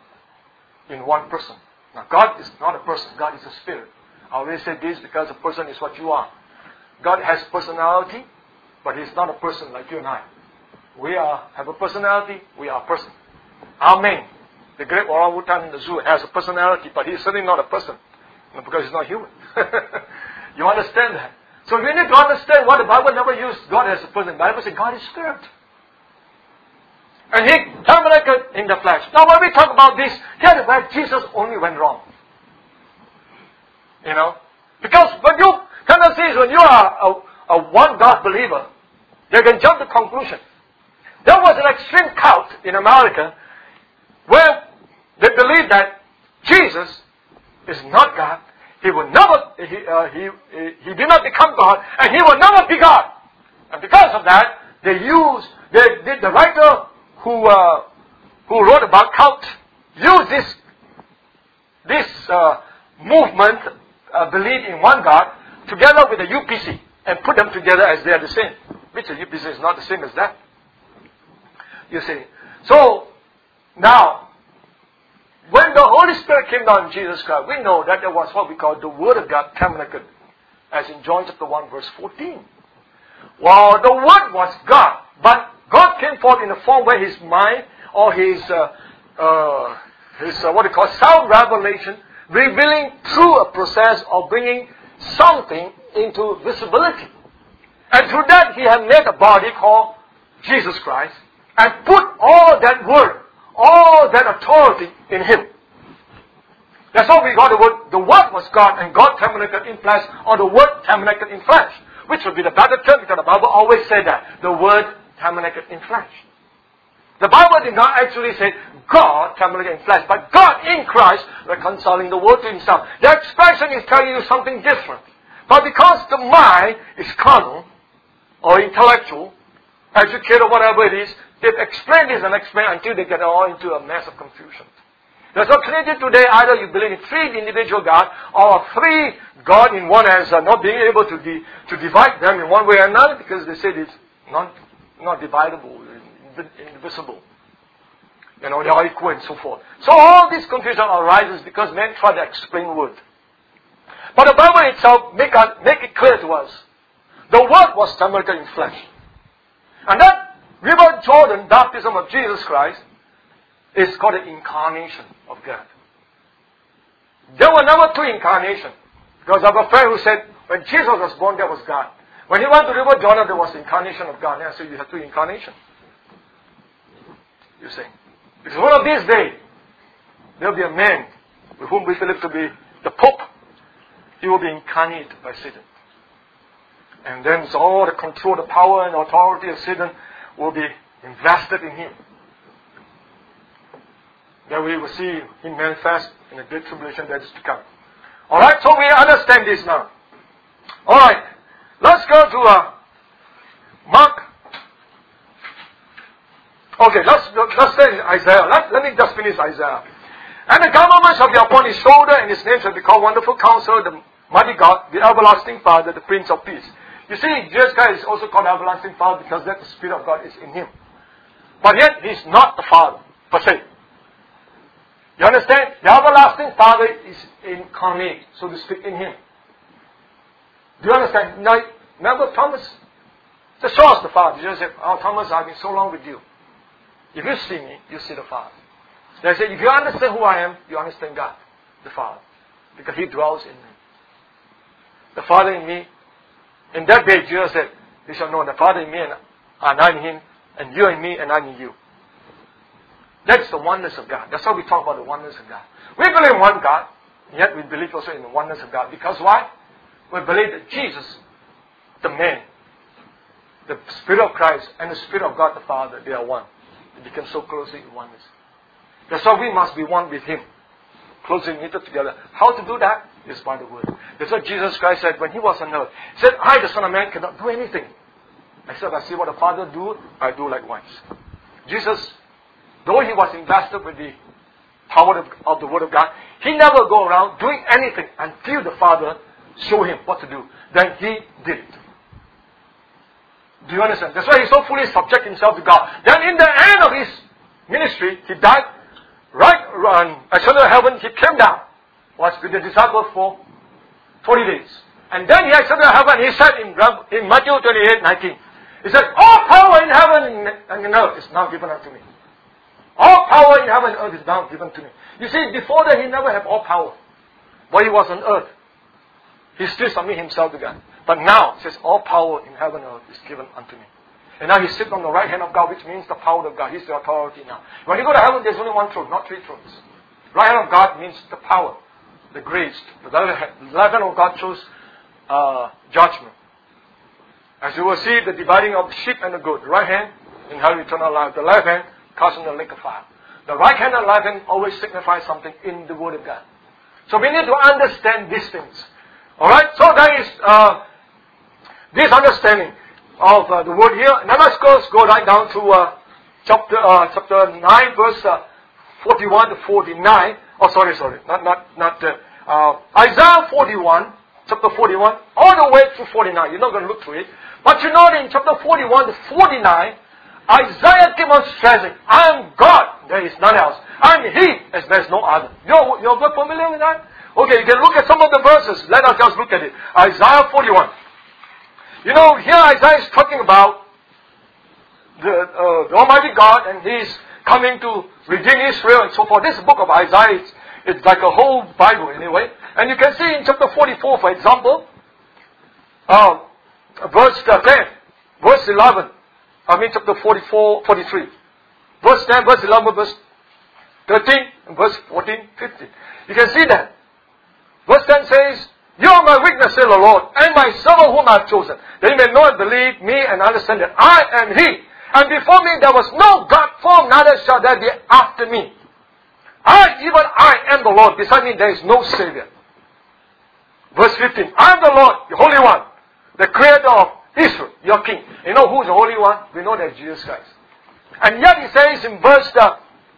in one person. Now, God is not a person. God is a spirit. I always say this because a person is what you are. God has personality, but He's not a person like you and I. We are have a personality. We are a person. Amen. The great orangutan in the zoo has a personality, but he's certainly not a person because he's not human. You understand that? So we need to understand what the Bible never used God as a person. The Bible says God is spirit. And He terminated in the flesh. Now when we talk about this, here is where Jesus only went wrong. You know? Because when you, tendency is when you are a, a one God believer, you can jump to conclusion. There was an extreme cult in America where they believed that Jesus is not God. He will never, he, uh, he, he, he did not become God, and He will never be God. And because of that, they used, they did the writer who, uh, who wrote about cult, used this, this, uh, movement, uh, belief in one God, together with the U P C, and put them together as they are the same. Which the U P C is not the same as that. You see. So, now, when the Holy Spirit came down in Jesus Christ, we know that there was what we call the Word of God terminated, as in John chapter one verse fourteen. Well, the Word was God, but God came forth in a form where His mind, or His, uh, uh, His uh, what we call self-revelation, revealing through a process of bringing something into visibility. And through that, He had made a body called Jesus Christ, and put all that Word, all that authority in Him. That's how we got the word. The Word was God, and God terminated in flesh, or the Word terminated in flesh. Which would be the better term, because the Bible always said that. The Word terminated in flesh. The Bible did not actually say God terminated in flesh, but God in Christ reconciling the world to Himself. The expression is telling you something different. But because the mind is carnal, or intellectual, educated, whatever it is, they've explained this and explained until they get all into a mess of confusion. There's no Trinity today. Either you believe in three individual God, or three God in one, as uh, not being able to de- to divide them in one way or another, because they say it's not not dividable, indivisible. You know, they are equal and so forth. So all this confusion arises because men try to explain word. But the Bible itself make, us, make it clear to us. The Word was tabernacle in flesh. And that river Jordan, baptism of Jesus Christ, is called the incarnation of God. There were never two incarnations. Because I have a friend who said, when Jesus was born, there was God. When he went to river Jordan, there was the incarnation of God. And I said, you have two incarnations. You see. Because one of these days, there will be a man with whom we believe to be the Pope. He will be incarnated by Satan. And then so all the control, the power and authority of Satan will be invested in him. Then we will see him manifest in the great tribulation that is to come. Alright, so we understand this now. Alright, let's go to uh, Mark. Okay, let's, let's say Isaiah. Let, let me just finish Isaiah. And the government shall be upon his shoulder, and his name shall be called Wonderful Counselor, the Mighty God, the Everlasting Father, the Prince of Peace. You see, Jesus Christ is also called Everlasting Father because that the Spirit of God is in him. But yet, he is not the Father, per se. You understand? The Everlasting Father is incarnate, so to speak, in him. Do you understand? Now, remember Thomas? So show us the Father. Jesus said, oh, Thomas, I've been so long with you. If you see me, you see the Father. They say, if you understand who I am, you understand God, the Father. Because He dwells in me. The Father in me. In that day, Jesus said, you shall know the Father in me and I in Him, and you in me and I in you. That's the oneness of God. That's how we talk about the oneness of God. We believe in one God, yet we believe also in the oneness of God. Because why? We believe that Jesus, the man, the Spirit of Christ, and the Spirit of God the Father, they are one. They become so closely in oneness. That's why we must be one with Him. Closely knitted together. How to do that? Is by the Word. That's what Jesus Christ said when He was on earth. He said, I, the Son of Man, cannot do anything. Except I see what the Father do, I do likewise. Jesus, though He was invested with the power of, of the Word of God, He never go around doing anything until the Father show Him what to do. Then He did it. Do you understand? That's why He so fully subject Himself to God. Then in the end of His ministry, He died. Right, um, ascended to heaven, He came down. Was with the disciples for forty days. And then He ascended to heaven, He said in, in Matthew twenty-eight nineteen, He said, all power in heaven and in earth is now given unto me. All power in heaven and earth is now given to me. You see, before that He never had all power. But He was on earth. He still submitted Himself to God. But now, it says, all power in heaven and earth is given unto me. And now He sits on the right hand of God, which means the power of God. He's the authority now. When you go to heaven, there's only one throne, not three thrones. Right hand of God means the power, the grace. The left hand of God shows uh, judgment. As you will see, the dividing of the sheep and the goat. The right hand, inherit eternal life. The left hand, cast in the lake of fire. The right hand and left hand always signify something in the Word of God. So we need to understand these things. Alright? So there is uh, this understanding of uh, the word here. Now let's go, let's go right down to uh, chapter uh, chapter nine, verse uh, forty-one to forty-nine. Oh, sorry, sorry, not not not uh, uh, Isaiah forty-one, chapter forty-one, all the way to forty-nine. You're not going to look through it, but you know that in chapter forty-one to forty-nine, Isaiah keeps on stressing, "I am God; there is none else. I am He, as there is no other." You're you're familiar with that? Okay, you can look at some of the verses. Let us just look at it. Isaiah forty-one. You know, here Isaiah is talking about the, uh, the Almighty God, and He's coming to redeem Israel and so forth. This book of Isaiah, it's, it's like a whole Bible anyway. And you can see in chapter forty-four, for example, uh, verse ten, verse eleven, I mean chapter forty-four, forty-three. Verse ten, verse eleven, verse thirteen, and verse fourteen, fifteen. You can see that. Verse ten says, "You are my weakness, says the Lord, and my servant whom I have chosen, that you may know and believe me and understand that I am He. And before me there was no God formed, neither shall there be after me. I, even I, am the Lord. Beside me there is no Savior." Verse fifteen, "I am the Lord, the Holy One, the Creator of Israel, your King." You know who is the Holy One? We know that Jesus Christ. And yet He says in verse uh,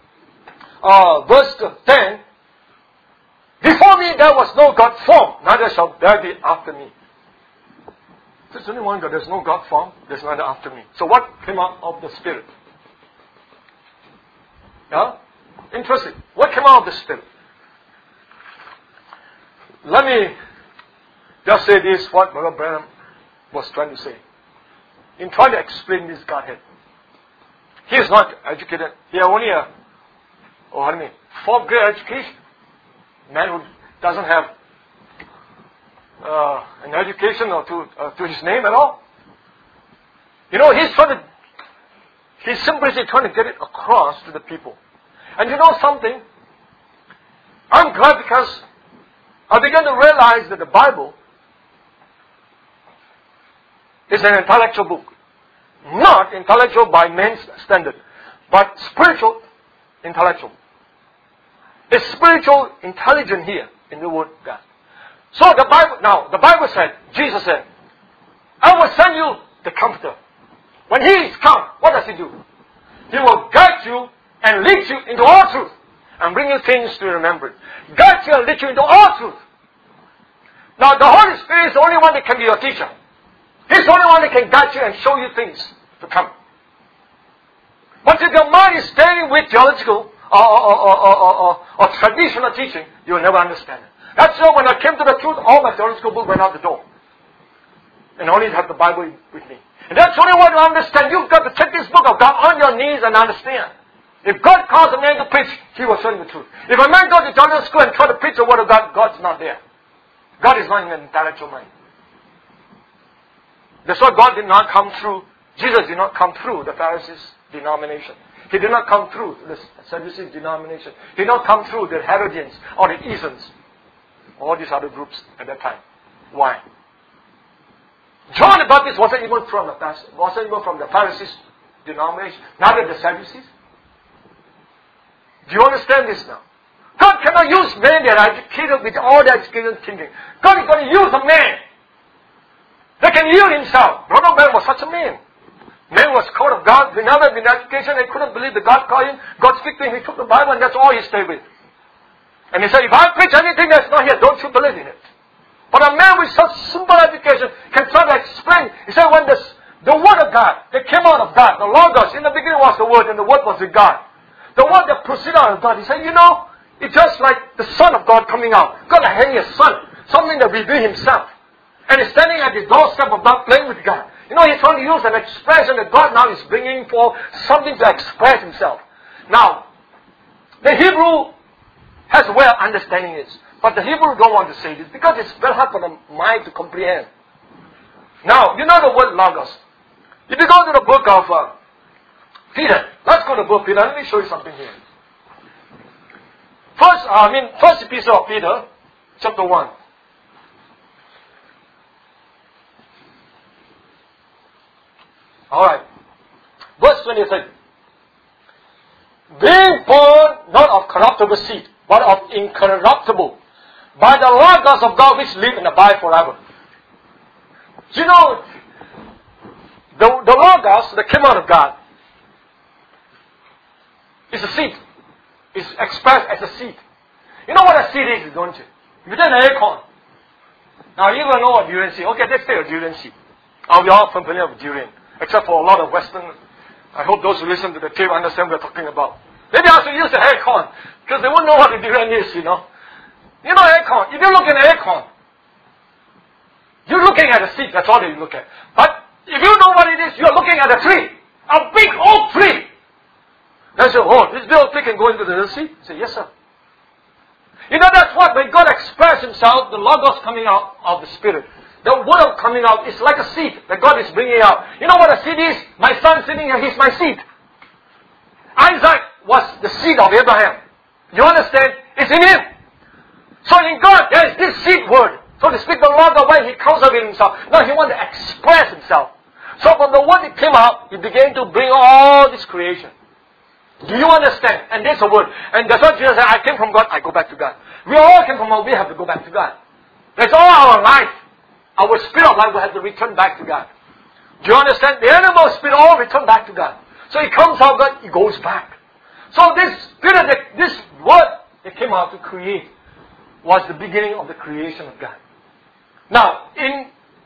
uh, verse ten, "Before me there was no God formed, neither shall there be after me." There's only one God. There's no God form. There's none after me. So what came out of the Spirit? Yeah? Interesting. What came out of the Spirit? Let me just say this, what Brother Branham was trying to say. In trying to explain this Godhead. He is not educated. He has only a, oh, what do you mean, fourth grade education. Man who doesn't have uh, an education or to, uh, to his name at all. You know, he's trying to, he's simply trying to get it across to the people. And you know something? I'm glad because I began to realize that the Bible is an intellectual book. Not intellectual by man's standard, but spiritual intellectual. It's spiritual intelligence here in the Word of God. So the Bible, now, the Bible said, Jesus said, I will send you the Comforter. When He is come, what does He do? He will guide you and lead you into all truth and bring you things to remembrance. Guide you and lead you into all truth. Now, the Holy Spirit is the only one that can be your teacher. He's the only one that can guide you and show you things to come. But if your mind is staying with theological or, or, or, or, or, or, or traditional teaching, you will never understand it. That's why when I came to the truth, all my theological books went out the door. And I only have the Bible with me. And that's the only way to understand. You've got to take this book of God on your knees and understand. If God calls a man to preach, He will show you the truth. If a man goes to theological school and tries to preach the Word of God, God's not there. God is not in an intellectual mind. That's why God did not come through, Jesus did not come through the Pharisees' denomination. He did not come through the Sadducees' denomination. He did not come through the Herodians or the Essenes. All these other groups at that time. Why? John the Baptist wasn't even from the wasn't even from the Pharisees' denomination, neither the Sadducees. Do you understand this now? God cannot use men that are educated with all the educated thinking. God is going to use a man that can yield himself. Brother Ben was such a man. Man was called of God, he never been education, he couldn't believe that God called him. God spoke to him, he took the Bible, and that's all he stayed with. And he said, if I preach anything that's not here, don't you believe in it. But a man with such simple education can try to explain. He said, when this, the Word of God, that came out of God, the Logos, in the beginning was the Word, and the Word was with God. The Word that proceeded out of God, he said, you know, it's just like the Son of God coming out. God had His Son, something that revealed Himself. And he's standing at the doorstep of God, playing with God. You know, he's trying to use an expression that God now is bringing for something to express Himself. Now, the Hebrew has a way of understanding this. But the Hebrew don't want to say this because it's very hard for the mind to comprehend. Now, you know the word Logos. If you go to the book of uh, Peter, let's go to the book of Peter. Let me show you something here. First, I mean, first epistle of Peter, chapter one. Alright. Verse twenty-three. Being born not of corruptible seed, but of incorruptible, by the Logos of God which live and abide forever. You know, the, the Logos that came out of God is a seed. It's expressed as a seed. You know what a seed is, don't you? If you take an acorn. Now you don't know what durian seed. Okay, let's take a durian seed. Are we all familiar with durian? Except for a lot of Western. I hope those who listen to the tape understand what we're talking about. Maybe I should use the acorn, because they won't know what the durian is, you know. You know acorn. If you look at an acorn, you're looking at a seed, that's all that you look at. But if you know what it is, you're looking at a tree. A big oak tree. They say, oh, this big oak tree can go into the little seed? You say, yes, sir. You know, that's what, when God expressed Himself, the Logos coming out of the Spirit. The word of coming out is like a seed that God is bringing out. You know what a seed is? My son sitting here, he's my seed. Isaac was the seed of Abraham. You understand? It's in him. So in God, there is this seed word. So to speak, the Lord, the way He comes up with Himself. Now He wants to express Himself. So from the word that came out, He began to bring all this creation. Do you understand? And there's a word. And that's what Jesus said, I came from God, I go back to God. We all came from God, we have to go back to God. That's all our life. Our spirit of life will have to return back to God. Do you understand? The animal spirit all return back to God. So it comes out God, it goes back. So this spirit, that, this word that came out to create was the beginning of the creation of God. Now, in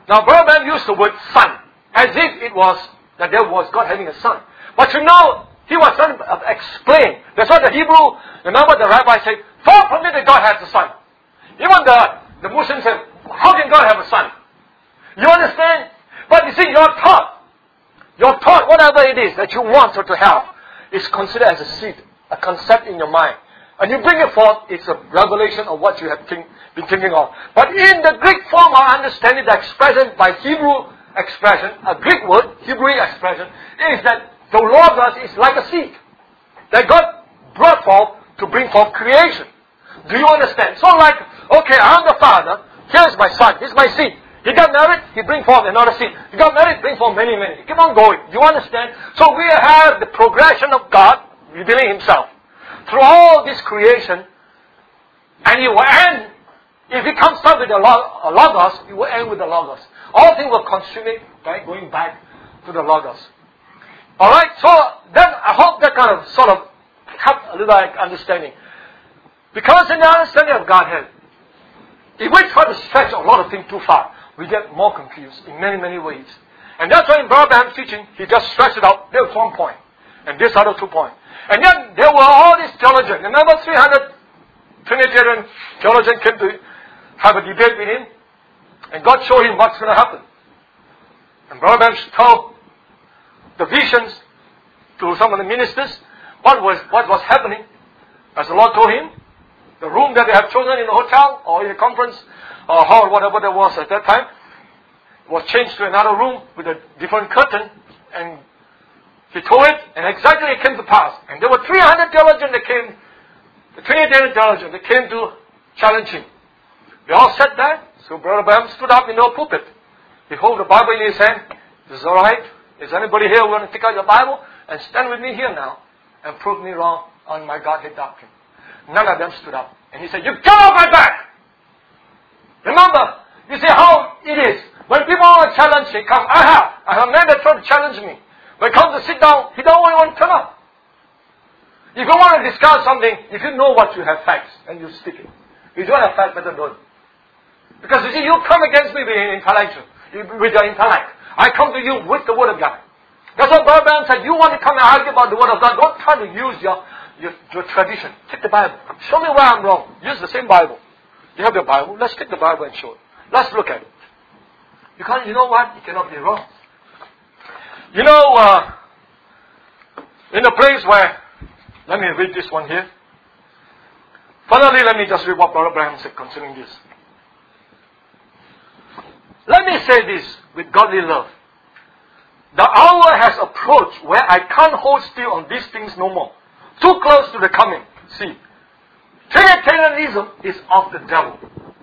Now, Brother Branham used the word son, as if it was that there was God having a son. But you know, he was trying to explain. That's why the Hebrew, remember the rabbi said, far from it that God has a son. Even the, the Muslim said, how can God have a son? You understand? But you see, your thought, your thought, whatever it is that you want or to have, is considered as a seed, a concept in your mind. And you bring it forth, it's a revelation of what you have think, been thinking of. But in the Greek form, I understand it, the expression by Hebrew expression, a Greek word, Hebrew expression, is that the Logos is like a seed that God brought forth to bring forth creation. Do you understand? So like, okay, I'm the father, here's my son, here's my seed. He got married, he bring forth another seed. He got married, bring forth many, many. Keep on going. You understand? So we have the progression of God revealing Himself through all this creation, and He will end, if He comes up with a Logos, He will end with the Logos. All things will consummate by going back to the Logos. Alright, so then I hope that kind of sort of helped a little like understanding. Because in the understanding of Godhead, if we try to stretch a lot of things too far, we get more confused in many, many ways. And that's why in Brother Branham's teaching, he just stretched it out. There was one point, and this other two points. And then there were all these theologians. Remember, three hundred Trinitarian theologians came to have a debate with him, and God showed him what's going to happen. And Brother Branham told the visions to some of the ministers what was what was happening, as the Lord told him. The room that they have chosen in the hotel or in the conference or hall, whatever there was at that time, was changed to another room with a different curtain, and he told it, and exactly it came to pass. And there were three hundred theologians that came, the Trinitarian theologians, that came to challenge him. They all sat there, so Brother Branham stood up in the pulpit. He held the Bible in his hand. This is alright. Is anybody here who want to take out your Bible and stand with me here now and prove me wrong on my Godhead doctrine? None of them stood up. And he said, you get off my back! Remember, you see how it is. When people want to challenge, they come, I have. I have a man that tried to challenge me. When he comes to sit down, he don't want to turn up. If you want to discuss something, if you know what you have facts, and you stick it. If you don't have facts, better don't. Because you see, you come against me with intellectual, with your intellect. I come to you with the Word of God. That's what Brother Branham said. You want to come and argue about the Word of God, don't try to use your Your, your tradition. Take the Bible. Show me where I'm wrong. Use the same Bible. You have the Bible. Let's take the Bible and show it. Let's look at it. Because you know what? You cannot be wrong. You know, uh, in the place where, let me read this one here. Finally, let me just read what Brother Branham said concerning this. Let me say this with godly love. The hour has approached where I can't hold still on these things no more. Too close to the coming. See, Trinitarianism is of the devil.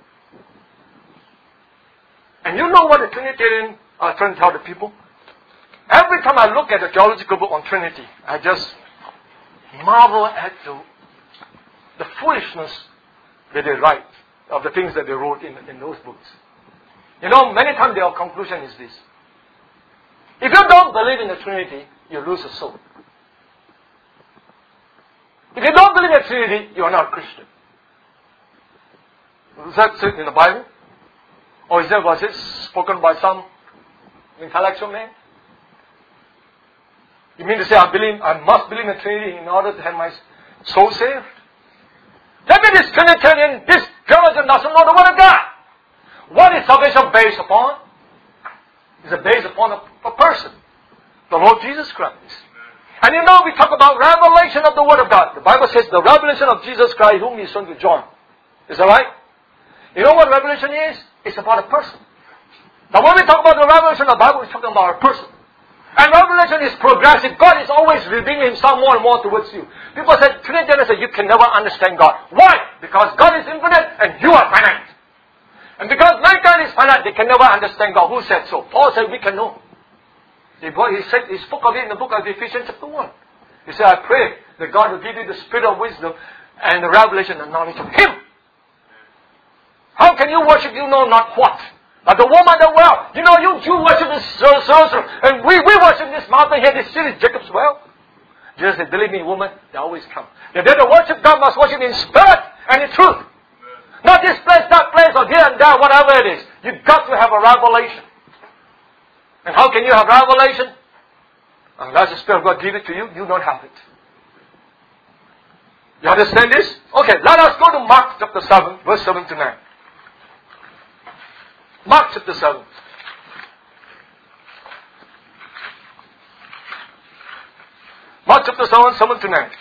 And you know what the Trinitarian are trying to tell the people? Every time I look at the theological book on Trinity, I just marvel at the, the foolishness that they write, of the things that they wrote in, in those books. You know, many times their conclusion is this. If you don't believe in the Trinity, you lose a soul. If you don't believe in the Trinity, you are not a Christian. Is that said in the Bible? Or is that, was it spoken by some intellectual man? You mean to say I believe, I must believe in the Trinity in order to have my soul saved? That means this Trinitarian, this theologian doesn't know the Word of God. What is salvation based upon? It's based upon a, a person, the Lord Jesus Christ. And you know, we talk about revelation of the Word of God. The Bible says the revelation of Jesus Christ, whom He sent to John. Is that right? You know what revelation is? It's about a person. Now when we talk about the revelation of the Bible, we're talking about a person. And revelation is progressive. God is always revealing Himself more and more towards you. People say, Trinitarians say, you can never understand God. Why? Because God is infinite and you are finite. And because mankind is finite, they can never understand God. Who said so? Paul said we can know. He said, he spoke of it in the book of Ephesians chapter one. He said, I pray that God will give you the spirit of wisdom and the revelation and knowledge of Him. How can you worship you know not what? Like the woman at the well. You know, you Jew worship this sorcerer. And we, we worship this mountain here, this city, Jacob's well. Jesus said, believe me, woman, they always come. If they're to worship God, must worship in spirit and in truth. Not this place, that place, or here and there, whatever it is. You've got to have a revelation. And how can you have revelation? Unless the Spirit of God give it to you, you don't have it. You understand this? Okay, let us go to Mark chapter seven, verse seven to nine. Mark chapter seven. Mark chapter seven, seven to nine.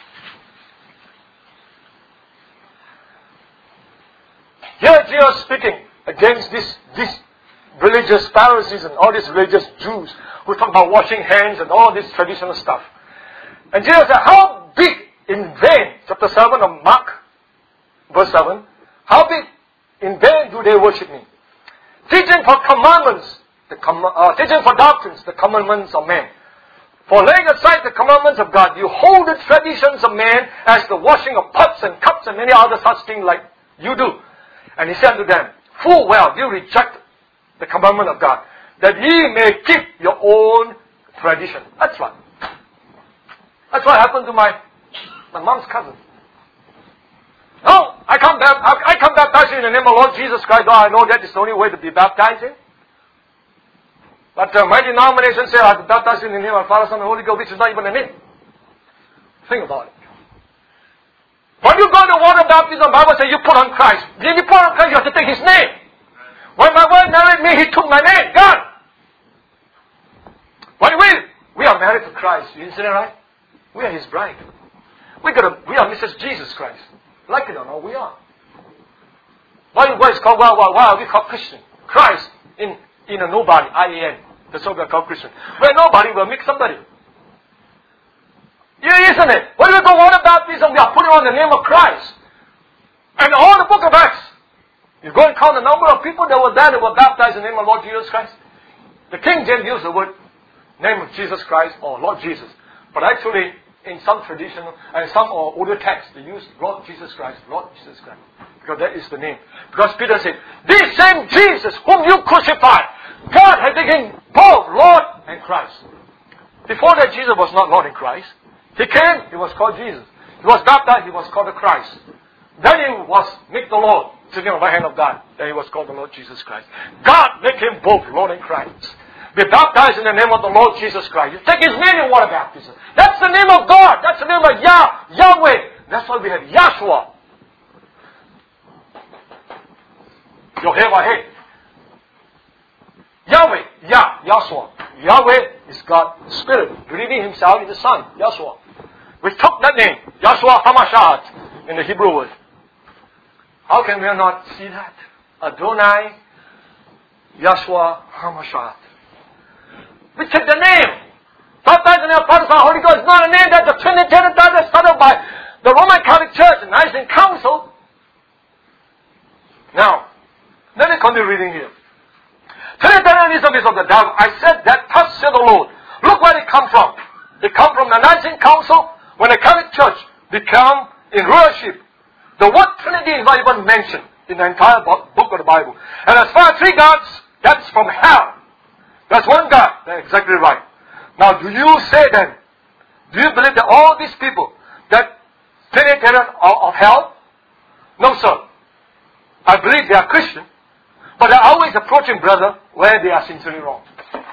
Here Jesus speaking against this, this religious Pharisees and all these religious Jews who talk about washing hands and all this traditional stuff. And Jesus said, how big in vain, chapter seven of Mark, verse seven, how big in vain do they worship me? Teaching for commandments, the com- uh, teaching for doctrines, the commandments of men. For laying aside the commandments of God, you hold the traditions of men as the washing of pots and cups and many other such things like you do. And he said to them, full well you reject the commandment of God, that ye may keep your own tradition. That's right. That's what happened to my my mom's cousin. No, I come back. I come baptize you in the name of Lord Jesus Christ. Though I know that is the only way to be baptized in. But uh, my denomination says I have to baptize you in the name of the Father, Son, and Holy Ghost, which is not even a name. Think about it. When you go to water baptism, the Bible says you put on Christ. When you put on Christ, you have to take His name. When my wife married me, He took my name, God. When we we are married to Christ, you see that right? We are His bride. We got a, we are Missus Jesus Christ. Like it or not, we are. Why, why is called why, why, why are we called Christian? Christ in in a nobody, I A N. That's why we are called Christian. Where nobody will make somebody. Yeah, isn't it? When we go water baptism, we are putting on the name of Christ. And all the book of Acts, you go and count the number of people that were there that were baptized in the name of Lord Jesus Christ. The King James used the word name of Jesus Christ or Lord Jesus. But actually, in some traditional and some older texts, they use Lord Jesus Christ, Lord Jesus Christ. Because that is the name. Because Peter said, this same Jesus whom you crucified, God had taken both Lord and Christ. Before that, Jesus was not Lord and Christ. He came, He was called Jesus. He was baptized, He was called the Christ. Then He was made the Lord, sitting on the right hand of God. Then He was called the Lord Jesus Christ. God made Him both Lord and Christ. Be baptized in the name of the Lord Jesus Christ. You take His name in water baptism. That's the name of God. That's the name of Yah, Yahweh. That's why we have Yahshua. Yehovah. Yahweh, Yah, Yahshua. Yahweh is God, Spirit, revealing Himself in the Son, Yahshua. We took that name, Yahshua HaMashiach, in the Hebrew word. How can we not see that? Adonai, Yahshua HaMashiach. We take the name. Baptized in the name of Father, Son, Holy Ghost is not a name that the Trinitarian that started by the Roman Catholic Church and Nicene Council. Now, let me continue reading here. Trinitarianism is of the devil. I said that, thus said the Lord. Look where it come from. It come from the Nicene Council when the Catholic Church became in rulership. The word Trinity is not even mentioned in the entire book of the Bible. And as far as three gods, that's from hell. That's one God. That's exactly right. Now, do you say then, do you believe that all these people, that Trinitarian are of hell? No, sir. I believe they are Christian, but they're always approaching brother where they are sincerely wrong.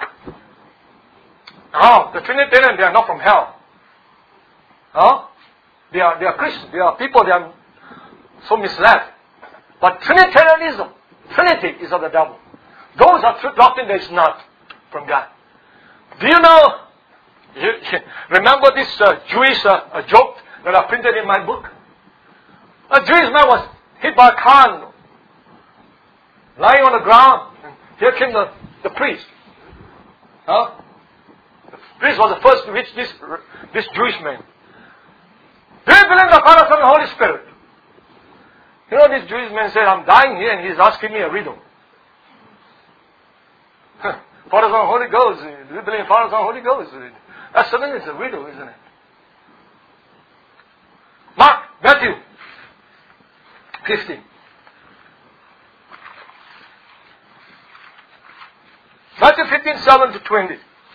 Oh, the Trinitarian, they are not from hell. Huh? They are, they are Christian. They are people, they are so misled. But Trinitarianism, Trinity is of the devil. Those are true doctrine that is not from God. Do you know, you, remember this uh, Jewish uh, uh, joke that I printed in my book? A Jewish man was hit by a car, lying on the ground. And here came the, the priest. Huh? The priest was the first to reach this, this Jewish man. Do you believe in the Father, Son, and Holy Spirit? You know, this Jewish man said, I'm dying here, and he's asking me a riddle. Father, Son, Holy Ghost. Do you believe in Father, Son, Holy Ghost? That's something that's a riddle, isn't it? Mark, Matthew fifteen. Matthew fifteen, seven to twenty.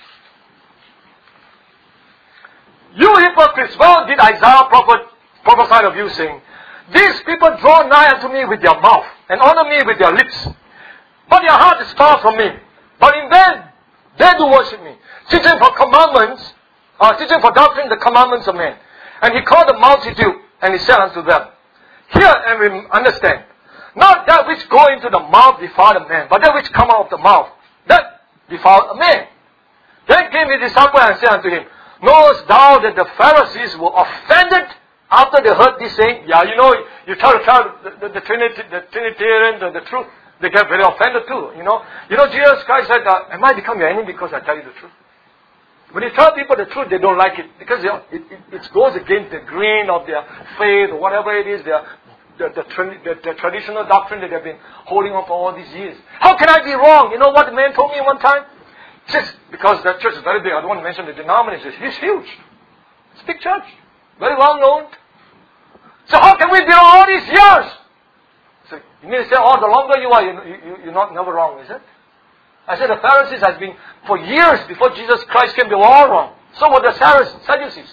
You hypocrites, well did Isaiah prophet prophesy of you, saying, these people draw nigh unto me with their mouth, and honor me with their lips. But their heart is far from me. But in vain They do worship me. Teaching for commandments, uh, teaching for doctrine the commandments of men. And he called the multitude, and he said unto them, hear and we understand, not that which go into the mouth defile a man, but that which come out of the mouth, that defile a man. Then came his disciple and said unto him, knowest thou that the Pharisees were offended after they heard this saying? Yeah, you know, you try to tell the, the, the, Trinity, the Trinitarian the, the truth, they get very offended too, you know. You know, Jesus Christ said, uh, am I become your enemy because I tell you the truth? When you tell people the truth, they don't like it because you know, it, it, it goes against the grain of their faith or whatever it is, their, the, the, the, the traditional doctrine that they've been holding on for all these years. How can I be wrong? You know what the man told me one time? Just because that church is very big, I don't want to mention the denomination. It's huge. It's a big church. Very well known. So how can we be wrong all these years? So you mean to say, oh, the longer you are, you, you, you're not never wrong, is it? I said the Pharisees has been, for years before Jesus Christ came, they were all wrong. So were the Sadducees.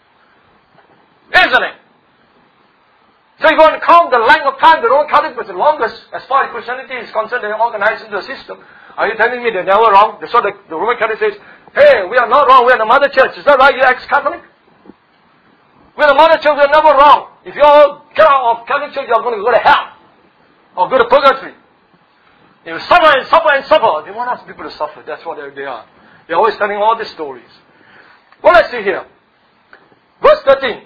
Isn't it? So you're going to count the length of time, they don't count it, but the longest, as far as Christianity is concerned, they're organized into a system. Are you telling me they're never wrong? That's what the, the Roman Catholic says, hey, we are not wrong, we are the mother church. Is that right, you ex-Catholic? We're the mother church, we're never wrong. If you all get out of Catholic church, you're going to go to hell. Or go to purgatory. You suffer and suffer and suffer. They want us people to suffer. That's what they are. They're always telling all these stories. Well, let's see here. Verse thirteen.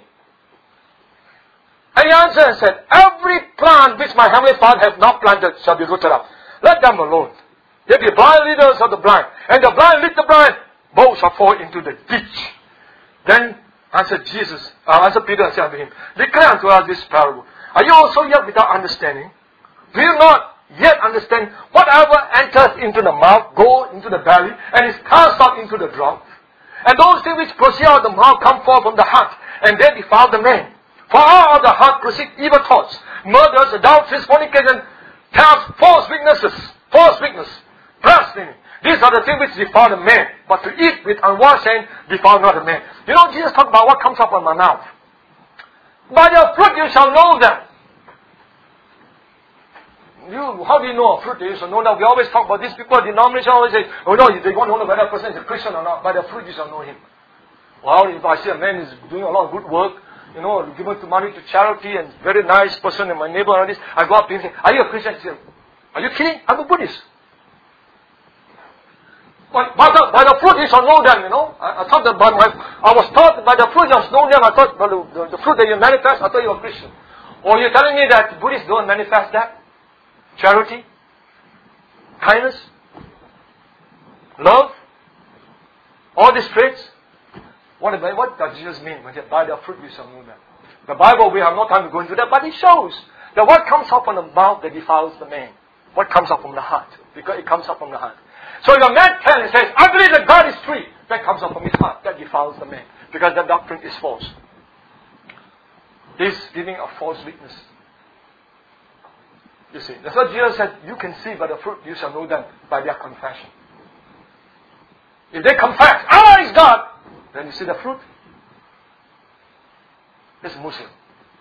And he answered and said, every plant which my heavenly Father hath not planted shall be rooted up. Let them alone. They be blind leaders of the blind. And the blind lead the blind. Both shall fall into the ditch. Then answered Jesus, uh, answered Peter and said unto him, declare unto us this parable. Are you also yet without understanding? Do you not yet understand whatever enters into the mouth, go into the belly, and is cast out into the drought? And those things which proceed out of the mouth come forth from the heart, and they defile the man. For out of the heart proceed evil thoughts, murders, adulteries, fornication, thefts, false witnesses, false witness, blasphemy. These are the things which defile the man. But to eat with unwashed hand defile not the man. You know, Jesus talked about what comes up from my mouth. By their fruit you shall know them. You, how do you know a fruit you shall know them? We always talk about these people, denomination always say, oh no, they want to know whether a person is a Christian or not. By their fruit you shall know him. Well, if I see a man is doing a lot of good work, you know, giving money to charity and very nice person in my neighbor and all this, I go up to him and say, are you a Christian? He says, are you kidding? I'm a Buddhist. But by the, by the fruit you shall know them, you know. I, I thought that by my, I was taught by the fruit you shall know them. I thought by the, the, the fruit that you manifest, I thought you were a Christian. Or you're telling me that Buddhists don't manifest that? Charity? Kindness? Love? All these traits? What, what does Jesus mean when he said, by their fruit you shall know them? The Bible, we have no time to go into that, but it shows that what comes out from the mouth that defiles the man. What comes out from the heart? Because it comes out from the heart. So if a man tells and says, I believe that God is three, that comes out from his heart. That defiles the man. Because that doctrine is false. He's giving a false witness. You see, that's what Jesus said, you can see by the fruit you shall know them by their confession. If they confess, Allah is God, then you see the fruit. This is Muslim.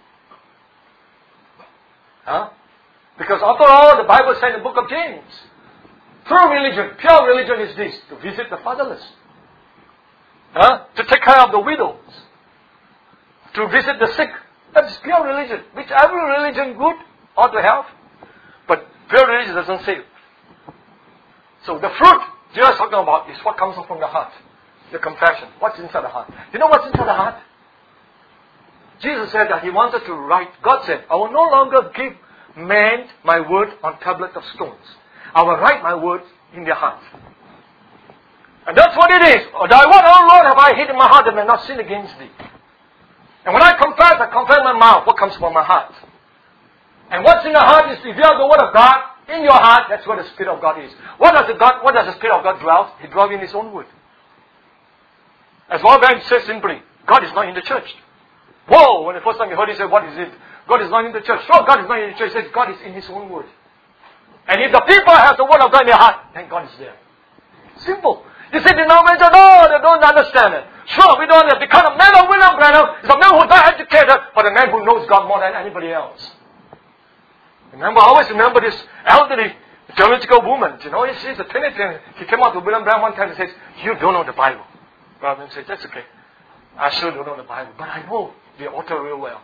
Huh? Because after all, the Bible said in the book of James, true religion, pure religion is this, to visit the fatherless. Huh? To take care of the widows. To visit the sick. That's pure religion, which every religion good ought to have. But pure religion doesn't save. So the fruit Jesus is talking about is what comes from the heart. The confession. What's inside the heart? You know what's inside the heart? Jesus said that He wanted to write, God said, I will no longer give man my word on tablets of stones. I will write my words in their hearts. And that's what it is. Thy word, O Lord, have I hid in my heart that I may not sin against thee. And when I confess, I confess my mouth. What comes from my heart? And what's in the heart is, if you have the word of God in your heart, that's where the Spirit of God is. What does the God, what does the Spirit of God dwell? He dwells in His own word. As one man says simply, God is not in the church. Whoa! When the first time you heard it, he said, what is it? God is not in the church. Sure, God is not in the church. He says, God is in His own word. And if the people have the word of God in their heart, then God is there. Simple. You say denomination, no, they don't understand it. Sure, we don't understand. Because the man of William Branham is a man who is not educated, but a man who knows God more than anybody else. Remember, I always remember this elderly A theological woman, you know, she's a Trinitarian. He came out to William Branham one time and says, you don't know the Bible. Branham says, that's okay. I sure don't know the Bible, but I know the author real well.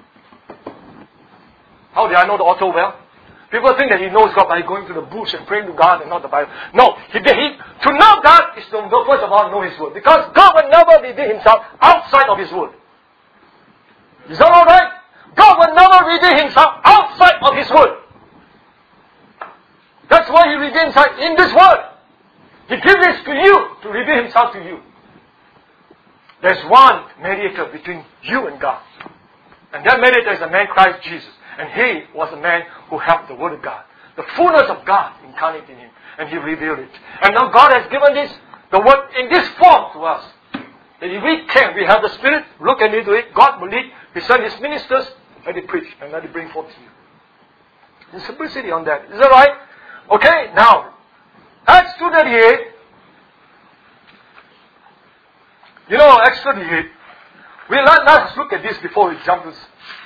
How do I know the author well? People think that he knows God by going to the bush and praying to God and not the Bible. No. He, he, to know God is to know, first of all, know His Word. Because God will never reveal Himself outside of His Word. Is that alright? God will never reveal Himself outside of His Word. That's why He reveals Himself in this Word. He gives this to you to reveal Himself to you. There's one mediator between you and God. And that mediator is the man Christ Jesus. And He was a man who helped the Word of God. The fullness of God incarnate in Him. And He revealed it. And now God has given this, the Word in this form to us. That if we can, we have the Spirit, look into it, God will lead. He sent His ministers, let it preach, and let it bring forth to you. The simplicity on that. Is that right? Okay, now, Acts two thirty-eight. You know, Acts two thirty-eight. We let, let's look at this before we jump to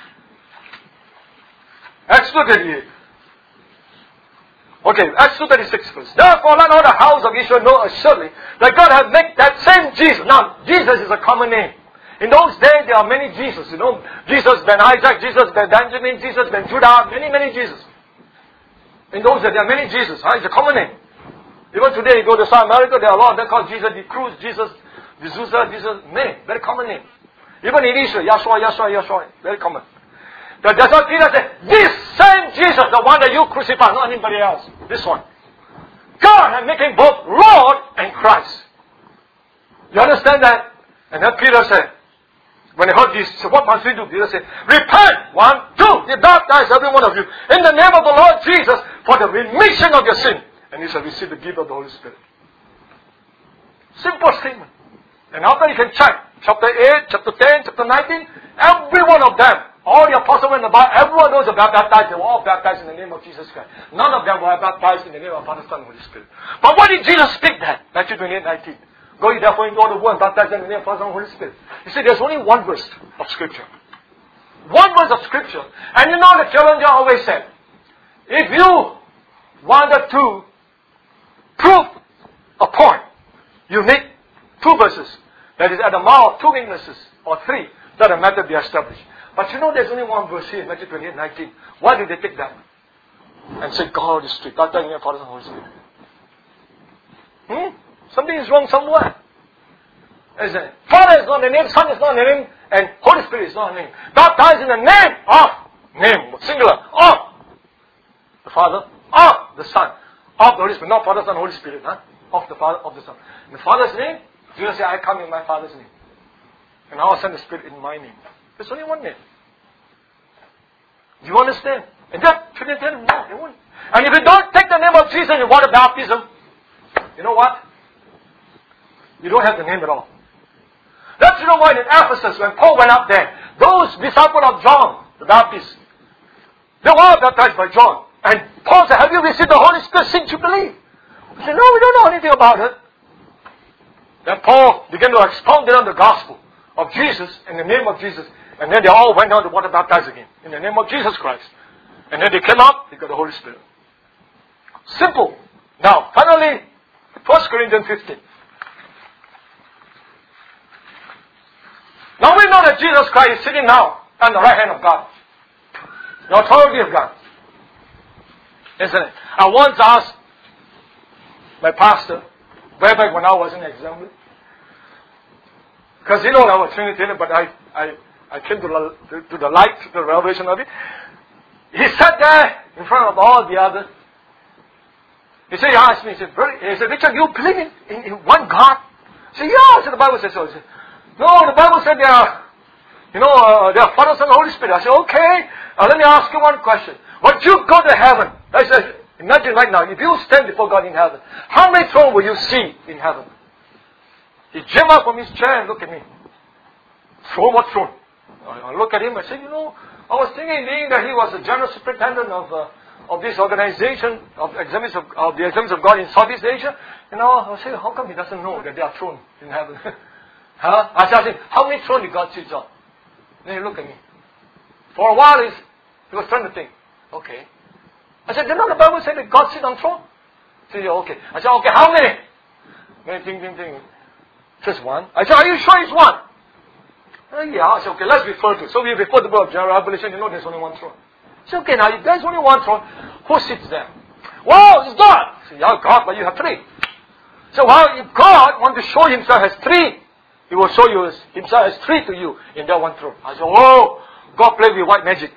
Acts two thirty-eight. Okay, Acts two thirty-six first. Therefore, let all the house of Israel know assuredly that God has made that same Jesus. Now, Jesus is a common name. In those days, there are many Jesus. You know, Jesus ben Isaac, Jesus ben Benjamin, Jesus ben Judah, many, many Jesus. In those days, there are many Jesus. Huh? It's a common name. Even today, you go to South America, there are a lot of them called Jesus the Cruz, Jesus the Zusa, Jesus, many, very common name. Even in Israel, Yahshua, Yahshua, Yahshua, very common. But that's what Peter said. This same Jesus, the one that you crucified, not anybody else. This one. God has made Him both Lord and Christ. You understand that? And then Peter said, when he heard this, so what must we do? Peter said, repent, one, two, be baptized, every one of you, in the name of the Lord Jesus, for the remission of your sin. And you shall receive the gift of the Holy Spirit. Simple statement. And after you can check, chapter eight, chapter ten, chapter nineteen, every one of them, all the apostles in the Bible, everyone knows about baptized. They were all baptized in the name of Jesus Christ. None of them were baptized in the name of Father, Son, and Holy Spirit. But what did Jesus speak then? Matthew twenty-eight, nineteen. Go ye therefore into all the world and baptize them in the name of Father, Son, and Holy Spirit. You see, there's only one verse of Scripture. One verse of Scripture. And you know the challenger always said, if you wanted to prove a point, you need two verses. That is at the mouth, two witnesses, or three, that a matter be established. But you know there's only one verse here in Matthew twenty-eight, nineteen. Why did they take that? And say, God is strict. God telling you, Father, Son, Holy Spirit. Hmm? Something is wrong somewhere. Isn't it? Father is not the name, Son is not the name, and Holy Spirit is not the name. Baptized in the name of, name, singular, of the Father, of the Son, of the Holy Spirit. Not Father, Son, Holy Spirit, huh? Of the Father, of the Son. In the Father's name, Jesus said, I come in my Father's name. And I will send the Spirit in my name. There's only one name. Do you understand? And that Trinitarian, no, they won't. And if you don't take the name of Jesus in water baptism, you know what? You don't have the name at all. That's the reason why in Ephesus, when Paul went up there, those disciples of John, the Baptist, they were all baptized by John. And Paul said, have you received the Holy Spirit since you believe? He said, no, we don't know anything about it. Then Paul began to expound on the gospel of Jesus in the name of Jesus. And then they all went down to water baptized again in the name of Jesus Christ. And then they came out, they got the Holy Spirit. Simple. Now, finally, First Corinthians fifteen. Now we know that Jesus Christ is sitting now on the right hand of God. The authority of God. Isn't it? I once asked my pastor, way back when I was in assembly, because you know I was Trinitarian, but I, I, I came to the, to the light, to the revelation of it. He sat there in front of all the others. He said, he asked me, he said, he said, Richard, you believe in, in, in one God? I said, yeah, I said, the Bible says so. He said, no, the Bible said there are, you know, uh, there are Father, Son, and Holy Spirit. I said, okay, uh, let me ask you one question. When you go to heaven, I said, imagine right now, if you stand before God in heaven, how many thrones will you see in heaven? He jumped up from his chair and looked at me. Throne, what throne? I looked at him, I said, you know, I was thinking being that he was the general superintendent of uh, of this organization, of, exams of, of the exams of God in Southeast Asia, you know, I said, how come he doesn't know that there are thrones in heaven? Huh? I asked him, how many thrones did God sits on? Then he looked at me. For a while, he's, he was trying to think, okay, I said, did not the Bible say that God sits on throne? He said, okay. I said, okay, how many? Many, ting, ting, ting. Just one. I said, are you sure it's one? Uh, yeah. I said, okay, let's refer to it. So we refer to the book of Revelation, you know there's only one throne. I said, okay, now if there's only one throne, who sits there? Well, it's God. I said, yeah, God, but you have three. So, well, if God wants to show himself as three, he will show you himself as three to you in that one throne. I said, oh, God played with white magic.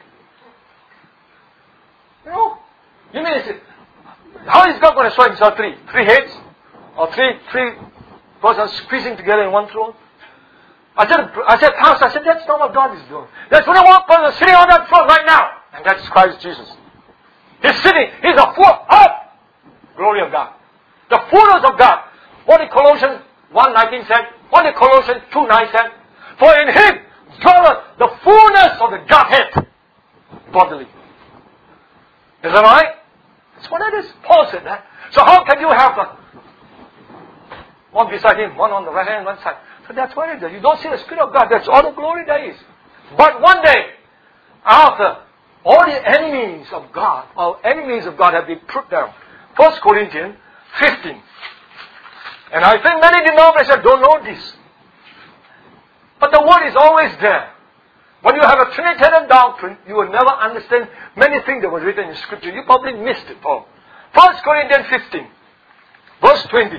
You know, you mean, is it, how is God going to show himself three? Three heads? Or three, three persons squeezing together in one throne? I said, I said, Pastor, I said, that's not what God is doing. There's only one person sitting on that throne right now. And that's Christ Jesus. He's sitting, he's the full of glory of God. The fullness of God. What did Colossians one nineteen said? What did Colossians two nine said? For in him dwelleth the fullness of the Godhead bodily. Is that right? That's what it is. Paul said that. So how can you have the one beside him, one on the right hand, one side? So that's what it is. You don't see the Spirit of God. That's all the glory there is. But one day, after all the enemies of God, or enemies of God have been put down. First Corinthians fifteen. And I think many denominations don't know this. But the word is always there. When you have a Trinitarian doctrine, you will never understand many things that were written in Scripture. You probably missed it all. First Corinthians fifteen, verse twenty.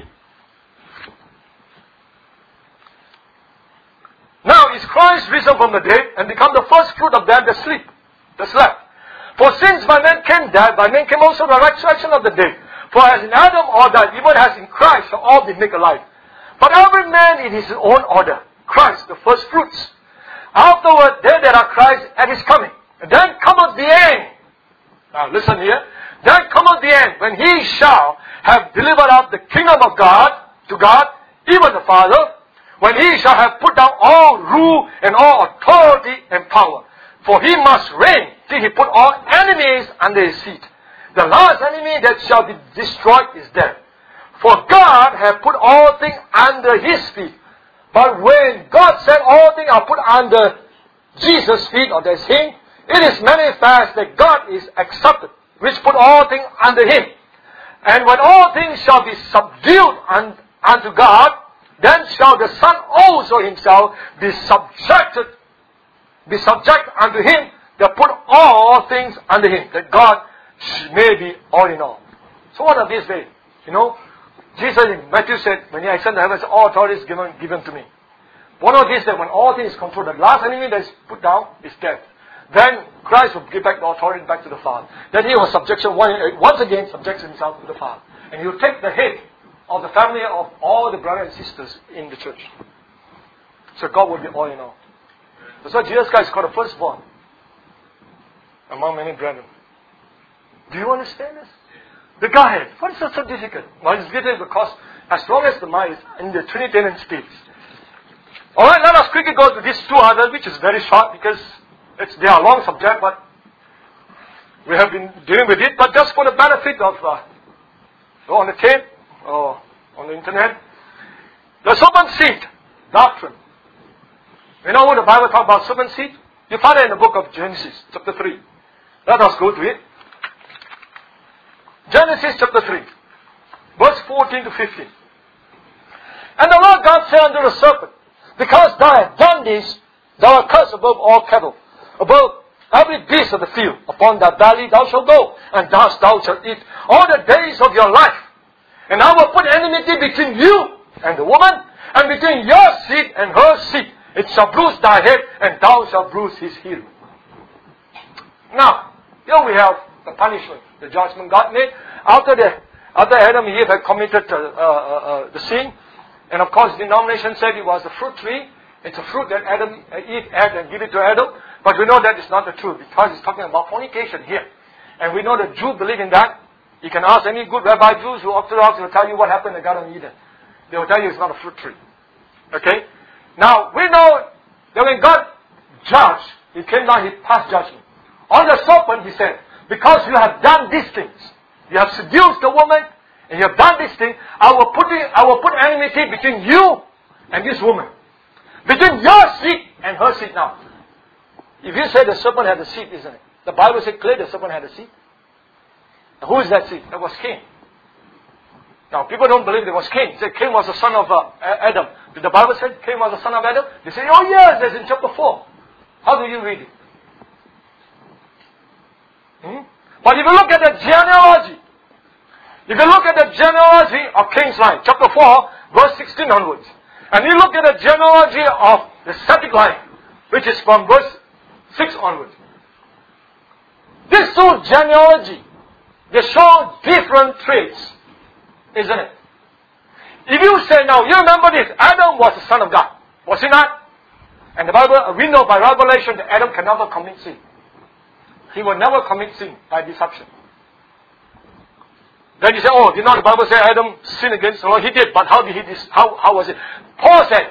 Now is Christ risen from the dead and become the first fruit of them that sleep, that slept. For since by men came death, by men came also the resurrection of the dead. For as in Adam all died, even as in Christ shall all be made alive. But every man in his own order. Christ, the first fruits. Afterward, they that are Christ at his coming. And then cometh the end. Now listen here. Then cometh the end, when he shall have delivered up the kingdom of God to God, even the Father, when he shall have put down all rule and all authority and power. For he must reign till he put all enemies under his feet. The last enemy that shall be destroyed is death. For God hath put all things under his feet. But when God said all things are put under Jesus' feet, or that's him, it is manifest that God is accepted, which put all things under him. And when all things shall be subdued un, unto God, then shall the Son also himself be subjected, be subject unto him that put all things under him, that God may be all in all. So what are these days? You know, Jesus in Matthew said, when he ascended to heaven, all authority is given, given to me. One of these that when all things is controlled, the last enemy that is put down is death. Then Christ will give back the authority back to the Father. Then he was subjection once again subjects himself to the Father. And he will take the head of the family of all the brothers and sisters in the church. So God will be all in all. That's why Jesus Christ is called the firstborn among many brethren. Do you understand this? The Godhead. What is so difficult? Well, it's difficult because as long as the mind is in the Trinitarian states. Alright, let us quickly go to these two others, which is very short because it's, they are long subject, but we have been dealing with it. But just for the benefit of uh, on the tape or on the internet, the serpent seed doctrine. You know what the Bible talks about serpent seed? You find it in the book of Genesis, chapter three. Let us go to it. Genesis chapter three, verse fourteen to fifteen. And the Lord God said unto the serpent, because thou hast done this, thou art cursed above all cattle, above every beast of the field. Upon thy belly thou shalt go, and dust thou shalt eat all the days of your life. And I will put enmity between you and the woman, and between your seed and her seed. It shall bruise thy head, and thou shalt bruise his heel. Now, here we have the punishment, the judgment God made after the after Adam and Eve had committed uh, uh, uh, the sin. And of course, the denomination said it was a fruit tree. It's a fruit that Adam, uh, Eve had and give it to Adam. But we know that it's not the truth because it's talking about fornication here. And we know the Jews believe in that. You can ask any good rabbi Jews who are Orthodox will tell you what happened in the Garden of Eden. They will tell you it's not a fruit tree. Okay? Now, we know that when God judged, He came down, He passed judgment. On the serpent, He said, because you have done these things, you have seduced the woman, and you have done this thing, I will put it, I will put enmity between you and this woman. Between your seed and her seed now. If you say the serpent had a seed, isn't it? The Bible says clearly the serpent had a seed. Who is that seed? That was Cain. Now, people don't believe it was Cain. They say Cain was the son of uh, Adam. Did the Bible say Cain was the son of Adam? They say, oh yes, that's in chapter four. How do you read it? Hmm? But if you look at the genealogy, if you look at the genealogy of Cain's line, chapter four, verse sixteen onwards, and you look at the genealogy of the Semitic line, which is from verse six onwards, these two genealogy, they show different traits, isn't it? If you say now, you remember this, Adam was the son of God, was he not? And the Bible, we know by revelation that Adam can never commit sin. He will never commit sin by deception. Then you say, oh, did not the Bible say Adam sinned against the Lord? He did, but how did he, how, how was it? Paul said,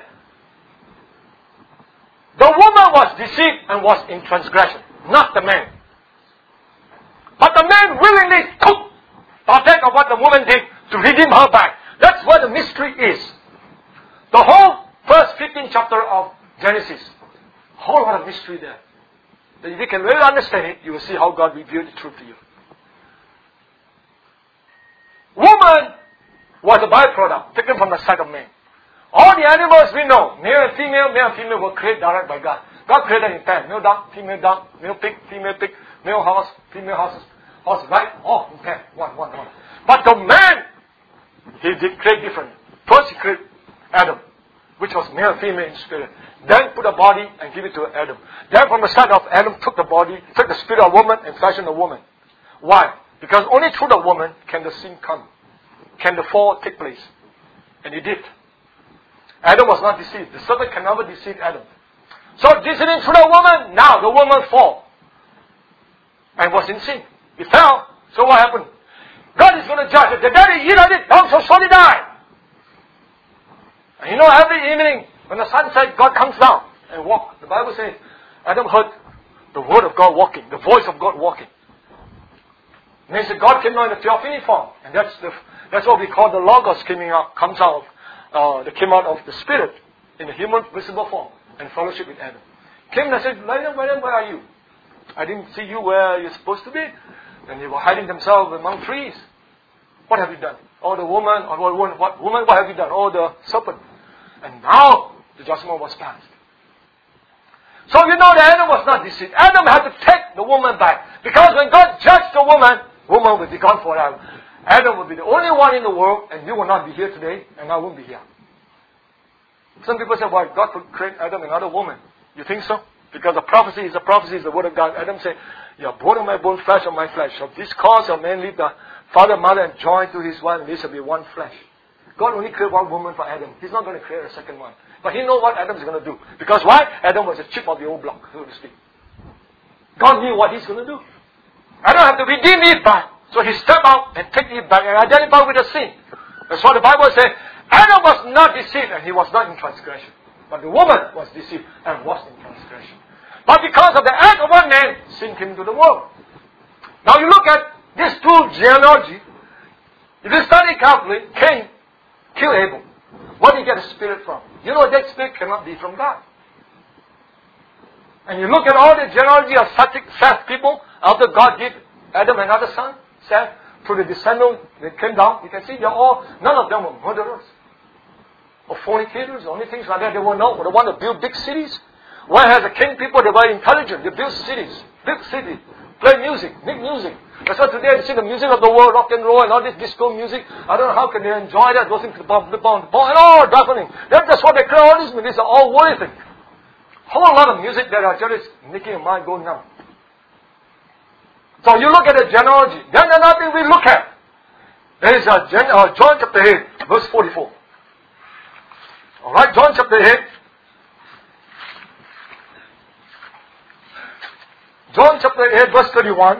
the woman was deceived and was in transgression, not the man. But the man willingly took partake of what the woman did to redeem her back. That's what the mystery is. The whole first fifteen chapter of Genesis, whole lot of mystery there. That if you can really understand it, you will see how God revealed the truth to you. Woman was a byproduct taken from the side of man. All the animals we know, male and female, male and female were created direct by God. God created in ten. Male dog, female dog, male pig, female pig, male horse, female horses, horse, right? All in ten. One, one, one. But the man, he did create different. First he created Adam, which was male and female in spirit. Then put a body and give it to Adam. Then from the side of Adam took the body, took the spirit of woman and fashioned a woman. Why? Because only through the woman can the sin come. Can the fall take place. And it did. Adam was not deceived. The serpent can never deceive Adam. So deceiving through the woman, now the woman fall. And was in sin. He fell. So what happened? God is going to judge it. The day he eat of it, dogs shall surely die. And you know, every evening when the sun sets, God comes down and walks. The Bible says Adam heard the word of God walking, the voice of God walking. And he said God came down in the theophany form. And that's the that's what we call the Logos coming out, comes out of uh, that came out of the Spirit in the human visible form and fellowship with Adam. Came and said, Adam, Adam, where are you? I didn't see you where you're supposed to be. And they were hiding themselves among trees. What have you done? Oh, the woman, or what, what woman, what have you done? Oh, the serpent. And now the judgment was passed. So you know that Adam was not deceived. Adam had to take the woman back. Because when God judged the woman, woman will be gone forever. Adam will be the only one in the world, and you will not be here today, and I won't be here. Some people say, well, God could create Adam and another woman. You think so? Because the prophecy is the prophecy is the word of God. Adam said, you are bone of my bone, flesh of my flesh. Of this cause a man leave the father, mother, and join to his wife, and they shall be one flesh. God only created one woman for Adam. He's not going to create a second one. But he knows what Adam is going to do. Because why? Adam was a chip of the old block, so to speak. God knew what he's going to do. Adam had to redeem Eve back. So he stepped out and took Eve back and identified with the sin. That's what the Bible says. Adam was not deceived and he was not in transgression. But the woman was deceived and was in transgression. But because of the act of one man, sin came into the world. Now you look at these two genealogy. If you study carefully, Cain killed Abel. Where did he get the spirit from? You know that spirit cannot be from God. And you look at all the genealogy of Seth people, after God gave Adam another son, Seth, through the descendant that came down, you can see they're all, none of them were murderers. Or fornicators, or anything like that. They were not the one to build big cities. Whereas the king people, they were intelligent. They built cities, big cities, play music, make music. That's why today you see the music of the world, rock and roll, and all this disco music. I don't know how can they enjoy that, those things, the bomb, the bomb, the bomb, and all deafening. That's just what they create all these music. These are all worldly things. Whole lot of music that are just making your mind go numb. So you look at the genealogy. Then another thing we look at. There is a Gen- uh, John chapter eight, verse forty-four. Alright, John chapter eight. John chapter eight, verse thirty-one.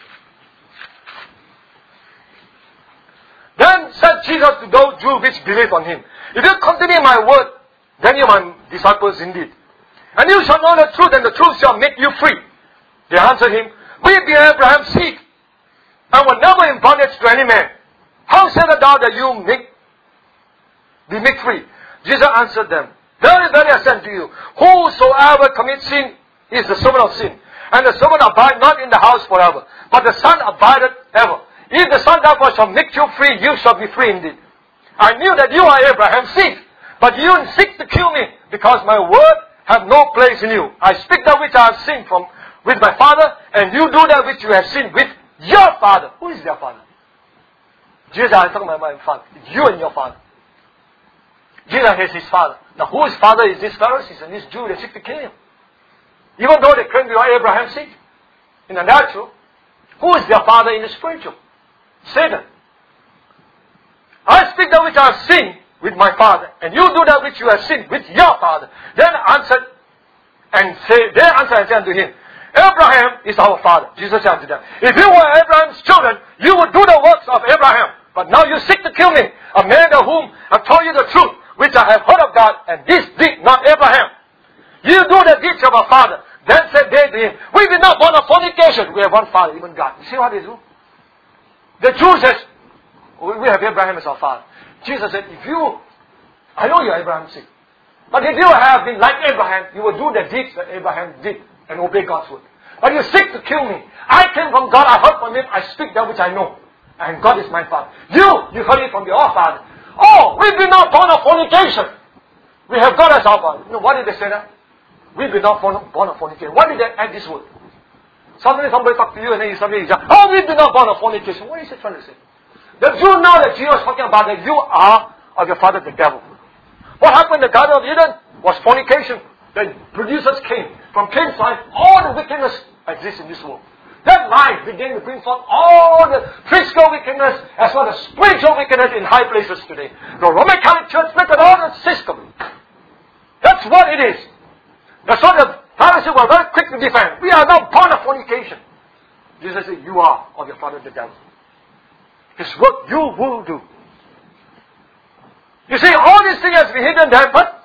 Then said Jesus to those Jews which believe on him, if you continue my word, then you are my disciples indeed. And you shall know the truth, and the truth shall make you free. They answered him, we be Abraham's seed, and were never in bondage to any man. How said thou that you make, be made free? Jesus answered them, very, very I say unto you, whosoever commits sin is the servant of sin. And the servant abide not in the house forever, but the Son abideth ever. if the Son therefore shall make you free, you shall be free indeed. I knew that you are Abraham's seed, but you seek to kill me, because my word have no place in you. I speak that which I have seen from with my father, and you do that which you have seen with your father. Who is their father? Jesus, I'm talking about my father. You and your father. Jesus is his father. Now, whose father is this Pharisees and this Jew? They seek to kill him. Even though they claim to be Abraham's seed in the natural, who is their father in the spiritual? Satan. I speak that which I have seen with my father, and you do that which you have seen with your father. Then answered and say, they answered and said unto him, Abraham is our father. Jesus said unto them, if you were Abraham's children, you would do the works of Abraham. But now you seek to kill me, a man of whom I told you the truth, which I have heard of God, and this did not Abraham. You do the deeds of our father. Then said they to him, we did not born of fornication. We have one father, even God. You see what they do? The Jew says, we have Abraham as our father. Jesus said, if you, I know you are Abraham's seed, but if you have been like Abraham, you will do the deeds that Abraham did and obey God's word. But you seek to kill me. I came from God, I heard from Him, I speak that which I know. And God is my father. You, you heard it from your father. Oh, we've been not born of fornication. We have God as our father. You know, why did they say that? We've been not born of, born of fornication. Why did they add this word? Suddenly somebody talk to you and then you suddenly say, oh, we've been not born of fornication. What is he trying to say? The Jew know that Jesus was talking about that you are of your father the devil. What happened in the Garden of Eden was fornication. The producers came. From Cain's life, all the wickedness exists in this world. That life began to bring forth all the physical wickedness as well as spiritual wickedness in high places today. The Roman Catholic Church looked at all the system. That's what it is. That's what the Pharisees were very quick to defend. We are not born of fornication. Jesus said, you are of your father the devil. His work you will do. You see, all these things has been hidden there, but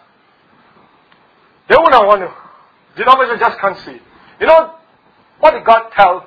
they will not want to. Denomination just can't see it. You know, what did God tell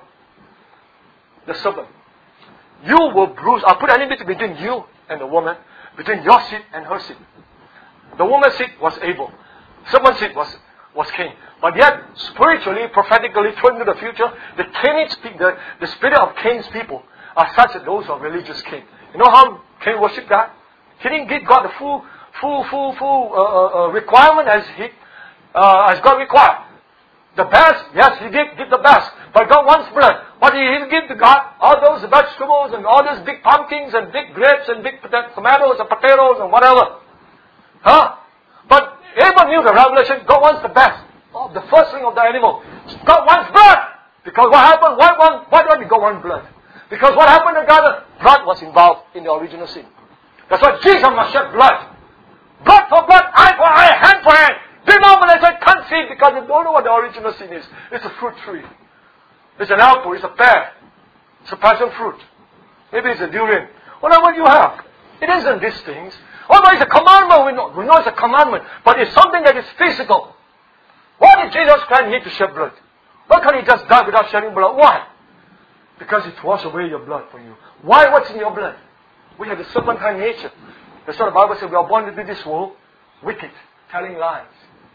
the serpent? You will bruise, I'll put enmity between you and the woman, between your seed and her seed. The woman's seed was Abel. Serpent's seed was, was Cain. But yet, spiritually, prophetically, turned to the future, the Cain's, the, the spirit of Cain's people are such that those of religious Cain. You know how Cain worshipped God? He didn't give God the full, full, full, full uh, uh, requirement as he, uh, as God required. The best, yes, he did give the best. But God wants blood. What did he give to God? All those vegetables and all those big pumpkins and big grapes and big tomatoes and potatoes and whatever. Huh? But Abel knew the revelation. God wants the best. Oh, the first thing of the animal. God wants blood. Because what happened? Why, why, why did God want blood? Because what happened in God? Blood was involved in the original sin. That's why Jesus must shed blood. Blood for blood, eye for eye, hand for hand. Denomination can't see it because they don't know what the original sin is. It's a fruit tree. It's an apple, it's a pear. It's a passion fruit. Maybe it's a durian. Whatever you have. It isn't these things. Although it's a commandment, we know, we know it's a commandment. But it's something that is physical. Why did Jesus Christ need to shed blood? Why can't He just die without shedding blood? Why? Because it washes away your blood for you. Why? What's in your blood? We have the serpentine nature. That's what the Bible says. We are born into this world wicked, telling lies.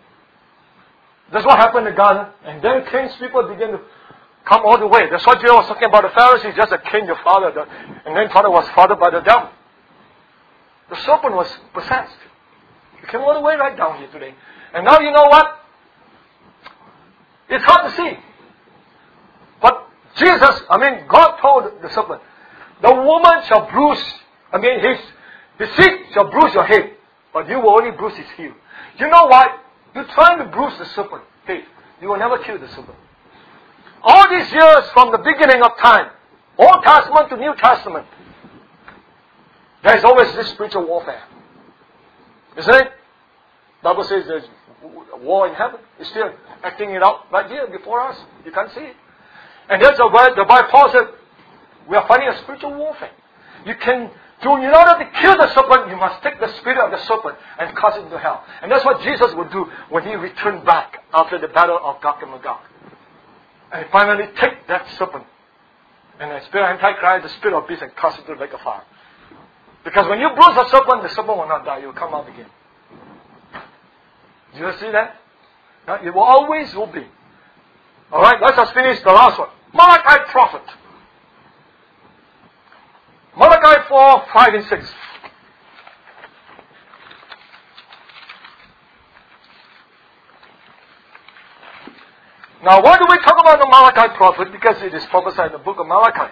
That's what happened in the garden. And then Cain's people began to come all the way. That's what Jesus was talking about the Pharisees, just that Cain, your father, the, and then father was fathered by the devil. The serpent was possessed. It came all the way right down here today. And now you know what? It's hard to see. But Jesus, I mean, God told the serpent, the woman shall bruise, I mean, his, his seed shall bruise your head, but you will only bruise his heel. You know why? You're trying to bruise the serpent. Hey, you will never kill the serpent. All these years from the beginning of time, Old Testament to New Testament, there is always this spiritual warfare. Isn't it? The Bible says there's war in heaven. It's still acting it out right here before us. You can't see it. And that's why the Bible Paul said, we are fighting a spiritual warfare. You can So in order to kill the serpent, you must take the spirit of the serpent and cast it into hell. And that's what Jesus would do when He returned back after the battle of Gog and Magog. And finally take that serpent and the spirit of Antichrist, the spirit of beast, and cast it into the lake of fire. Because when you bruise the serpent, the serpent will not die. It will come out again. Do you see that? Now, it will always will be. Alright, let's just finish the last one. Malachi prophet. Malachi four, five and six. Now, why do we talk about the Malachi prophet? Because it is prophesied in the book of Malachi.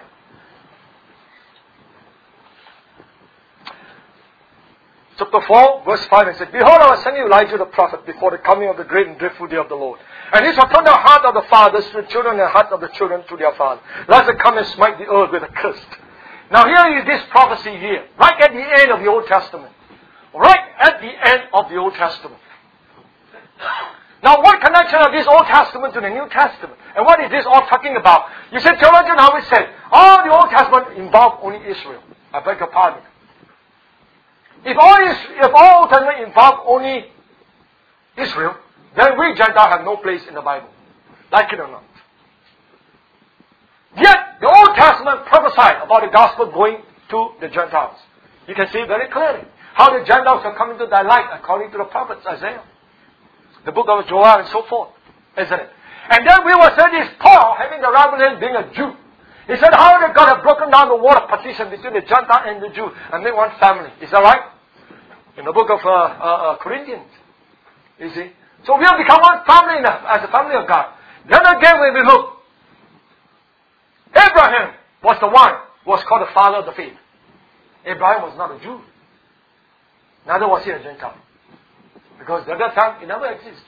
Chapter four, verse five and six. Behold, I will send you Elijah the prophet before the coming of the great and dreadful day of the Lord. And he shall turn the heart of the fathers to the children and the heart of the children to their fathers. Lest they come and smite the earth with a curse. Now here is this prophecy here, right at the end of the Old Testament. Right at the end of the Old Testament. Now what connection of this Old Testament to the New Testament? And what is this all talking about? You said, theologian always said, all the Old Testament involved only Israel. I beg your pardon. If all, if all Old Testament involved only Israel, then we Gentiles have no place in the Bible. Like it or not. Yet, the Old Testament prophesied about the gospel going to the Gentiles. You can see very clearly how the Gentiles are coming to thy light according to the prophets, Isaiah, the book of Joel and so forth, isn't it? And then we will say this Paul, having the revelation being a Jew. He said how that God had broken down the wall of partition between the Gentile and the Jew and made one family. Is that right? In the book of uh, uh, uh, Corinthians. You see? So we have become one family now, as a family of God. Then again when we look, Abraham was the one who was called the father of the faith. Abraham was not a Jew. Neither was he a Gentile. Because at that time, it never existed.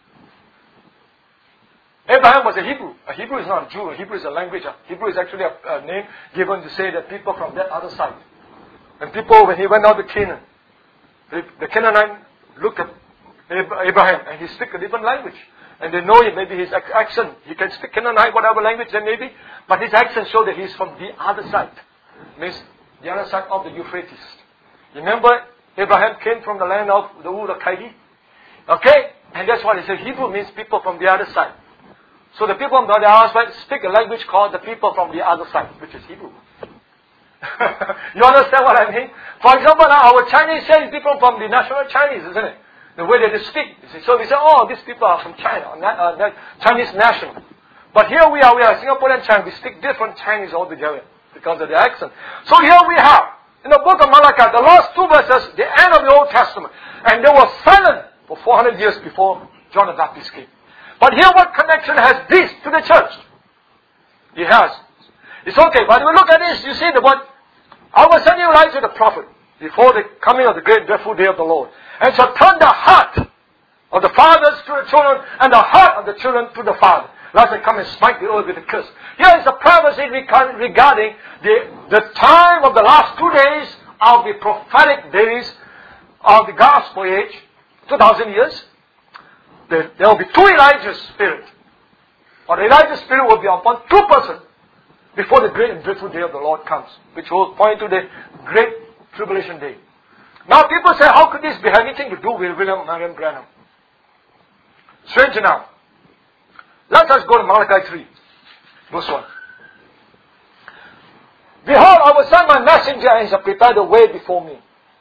Abraham was a Hebrew. A Hebrew is not a Jew. A Hebrew is a language. A Hebrew is actually a, a name given to say that people from that other side. And people, when he went out to Canaan, the, the Canaanite looked at Abraham and he spoke a different language. And they know him, maybe his accent. He can speak Canaanite, whatever language there may be. But his accent showed that he's from the other side. Means the other side of the Euphrates. Remember, Abraham came from the land of the Ur of Chaldee. Okay? And that's what he said. Hebrew means people from the other side. So the people from the other side speak a language called the people from the other side, which is Hebrew. You understand what I mean? For example, now our Chinese say people from the national Chinese, isn't it? The way that they speak. So we say, oh, these people are from China, uh, Chinese national. But here we are, we are Singaporean Chinese. We speak different Chinese altogether because of the accent. So here we have, in the book of Malachi, the last two verses, the end of the Old Testament. And they were silent for four hundred years before John the Baptist came. But here what connection has this to the church? It has. It's okay, but when we look at this, you see the word, I will send you Elijah the prophet before the coming of the great dreadful day of the Lord. And shall turn the heart of the fathers to the children, and the heart of the children to the father. Lest they come and smite the earth with a curse. Here is a prophecy regarding the, the time of the last two days of the prophetic days of the gospel age, two thousand years. There, there will be two Elijah spirits. Or the Elijah spirit will be upon two persons before the great and dreadful day of the Lord comes, which will point to the great tribulation day. Now people say, how could this be anything to do with William Marion Branham? Strange enough. Let us go to Malachi three, verse one. Behold, I will send my messenger and he shall prepare the way before me.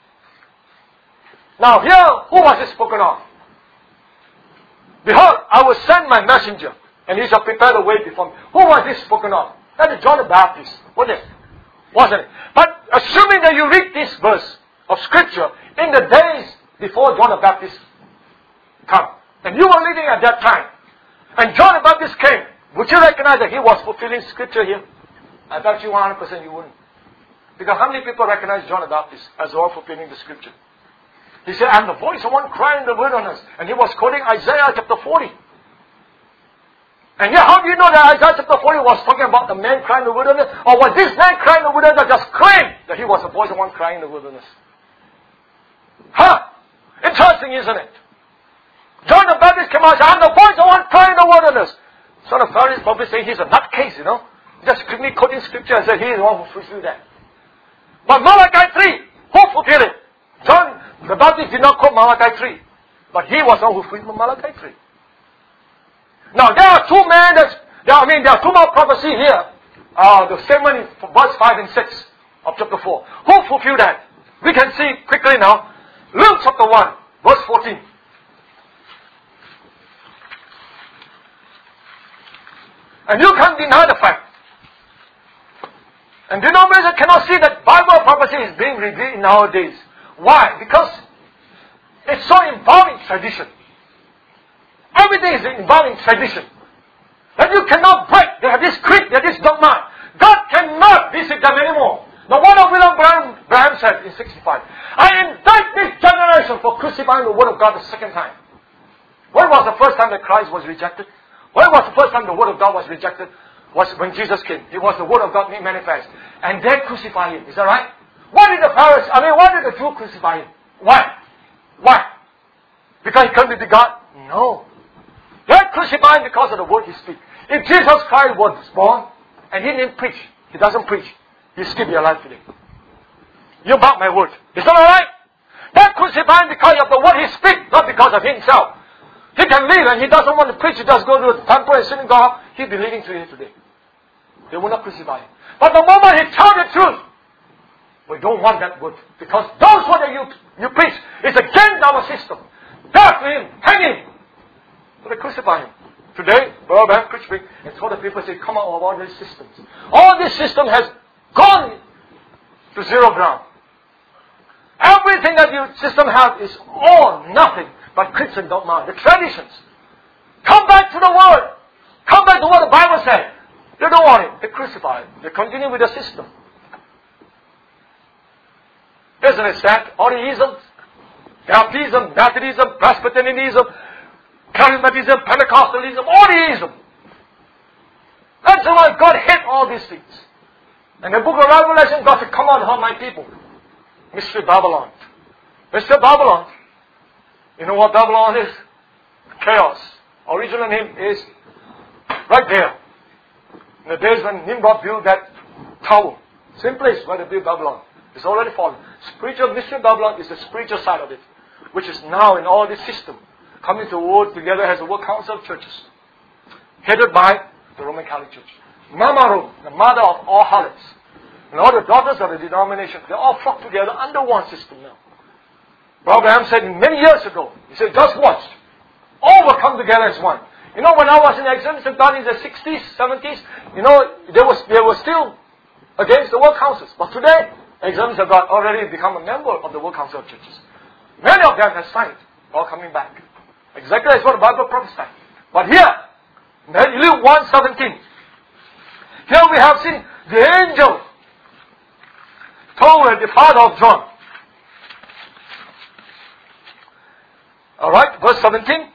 Now here, who was it spoken of? Behold, I will send my messenger and he shall prepare the way before me. Who was this spoken of? That is John the Baptist, wasn't it? Wasn't it? But assuming that you read this verse of Scripture in the days before John the Baptist came, and you were living at that time, and John the Baptist came, would you recognize that he was fulfilling Scripture here? I bet you one hundred percent you wouldn't. Because how many people recognize John the Baptist as the one fulfilling the Scripture? He said, I'm the voice of one crying in the wilderness. And he was quoting Isaiah chapter forty. And yet, how do you know that Isaiah chapter forty was talking about the man crying in the wilderness? Or was this man crying in the wilderness that just claimed that he was the voice of one crying in the wilderness? Huh? Interesting, isn't it? John the Baptist came out and said, I'm the voice of one crying in the wilderness. So the Pharisees probably say he's a nutcase, you know. Just quickly quoting scripture and said he is the one who fulfilled that. But Malachi three, who fulfilled it? John the Baptist did not quote Malachi three. But he was the one who fulfilled Malachi three. Now there are two men that, there, I mean there are two more prophecies here. Uh, the same one in verse five and six of chapter four. Who fulfilled that? We can see quickly now. Luke chapter one, verse fourteen. And you can't deny the fact And denomination cannot see that Bible prophecy is being revealed nowadays. Why? Because it's so involving tradition. Everything is involving tradition. That you cannot break. They have this creed, they have this dogma. God cannot visit them anymore. The word of William Branham, Branham said in sixty-five, I indict this generation for crucifying the word of God the second time. When was the first time that Christ was rejected? When was the first time the word of God was rejected? Was when Jesus came. It was the word of God made manifest. And they crucified him. Is that right? Why did the Pharisees, I mean, why did the Jews crucify him? Why? Why? Because he couldn't be God? No. They crucified him because of the word he speaks. If Jesus Christ was born and he didn't preach, he doesn't preach, he skipped your life today. You mark my word. Is that alright? They crucified him because of the word he speaks, not because of himself. He can live and he doesn't want to preach, he just go to the temple and synagogue, he'll be living to it today. They will not crucify him. But the moment he tells the truth, we don't want that word. Because those words that you, you preach is against our system. Death to him, hang him. So they crucify him. Today, Brother Branham preached me and told the people, say, come out of all these systems. All this system has gone to zero ground. Everything that your system has is all nothing but Christian dogma, the traditions. Come back to the Word. Come back to what the Bible said. They don't want it. They crucify it. They continue with the system. Isn't it sad? All the isms, Baptism, Methodism, Presbyterianism, Charismatism, Pentecostalism, all the isms. That's why God hates all these things. And the book of Revelation, God said, come on, help my people. Mystery Babylon. Mystery Babylon. You know what Babylon is? Chaos. Original name is right there. In the days when Nimrod built that tower. Same place where they built Babylon. It's already fallen. Spiritual mystery Babylon is the spiritual side of it. Which is now in all this system. Coming to work together as a work council of churches. Headed by the Roman Catholic Church. Mama Rome, the mother of all harlots. And all the daughters of the denomination, they all flock together under one system now. Brother Branham said many years ago, he said, just watch. All will come together as one. You know, when I was in Exodus of God in the sixties, seventies, you know, they was they were still against the world councils. But today, Exodus of God already become a member of the world council of churches. Many of them have signed, all coming back. Exactly as what the Bible prophesied. But here, in Luke one seventeen, here we have seen the angel told the father of John. Alright, verse seventeen.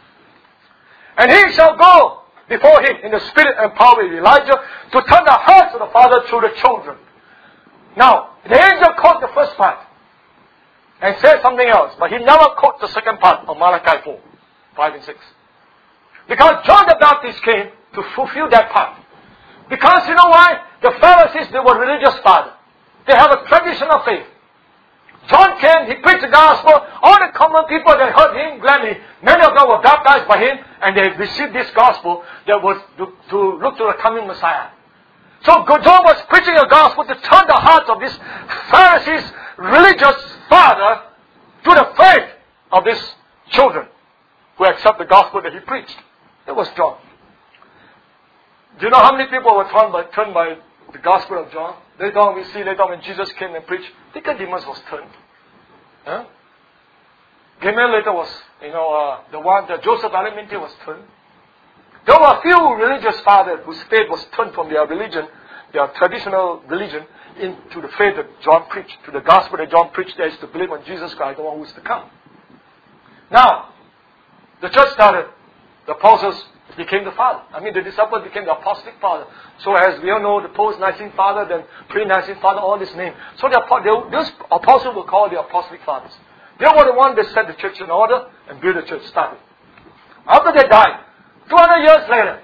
And he shall go before him in the spirit and power of Elijah to turn the hearts of the father to the children. Now, the angel caught the first part and said something else, but he never caught the second part of Malachi four, five and six. Because John the Baptist came to fulfill that part. Because you know why? The Pharisees, they were religious fathers. They have a tradition of faith. John came, he preached the gospel. All the common people that heard him gladly, many of them were baptized by him, and they received this gospel that was to, to look to the coming Messiah. So John was preaching a gospel to turn the hearts of this Pharisees, religious father, to the faith of these children who accept the gospel that he preached. It was John. Do you know how many people were turned by, turned by the gospel of John? Later on we see, later on when Jesus came and preached, Nicodemus was turned. Huh? Gamaliel later was, you know, uh, the one that Joseph Arimathea was turned. There were a few religious fathers whose faith was turned from their religion, their traditional religion, into the faith that John preached, to the gospel that John preached, that is to believe on Jesus Christ, the one who is to come. Now, the church started. The apostles became the father. I mean, the disciples became the apostolic father. So as we all know, the post-Nicene father, then pre-Nicene father, all this name. So the, they, those apostles were called the apostolic fathers. They were the ones that set the church in order and built the church, started. After they died, two hundred years later,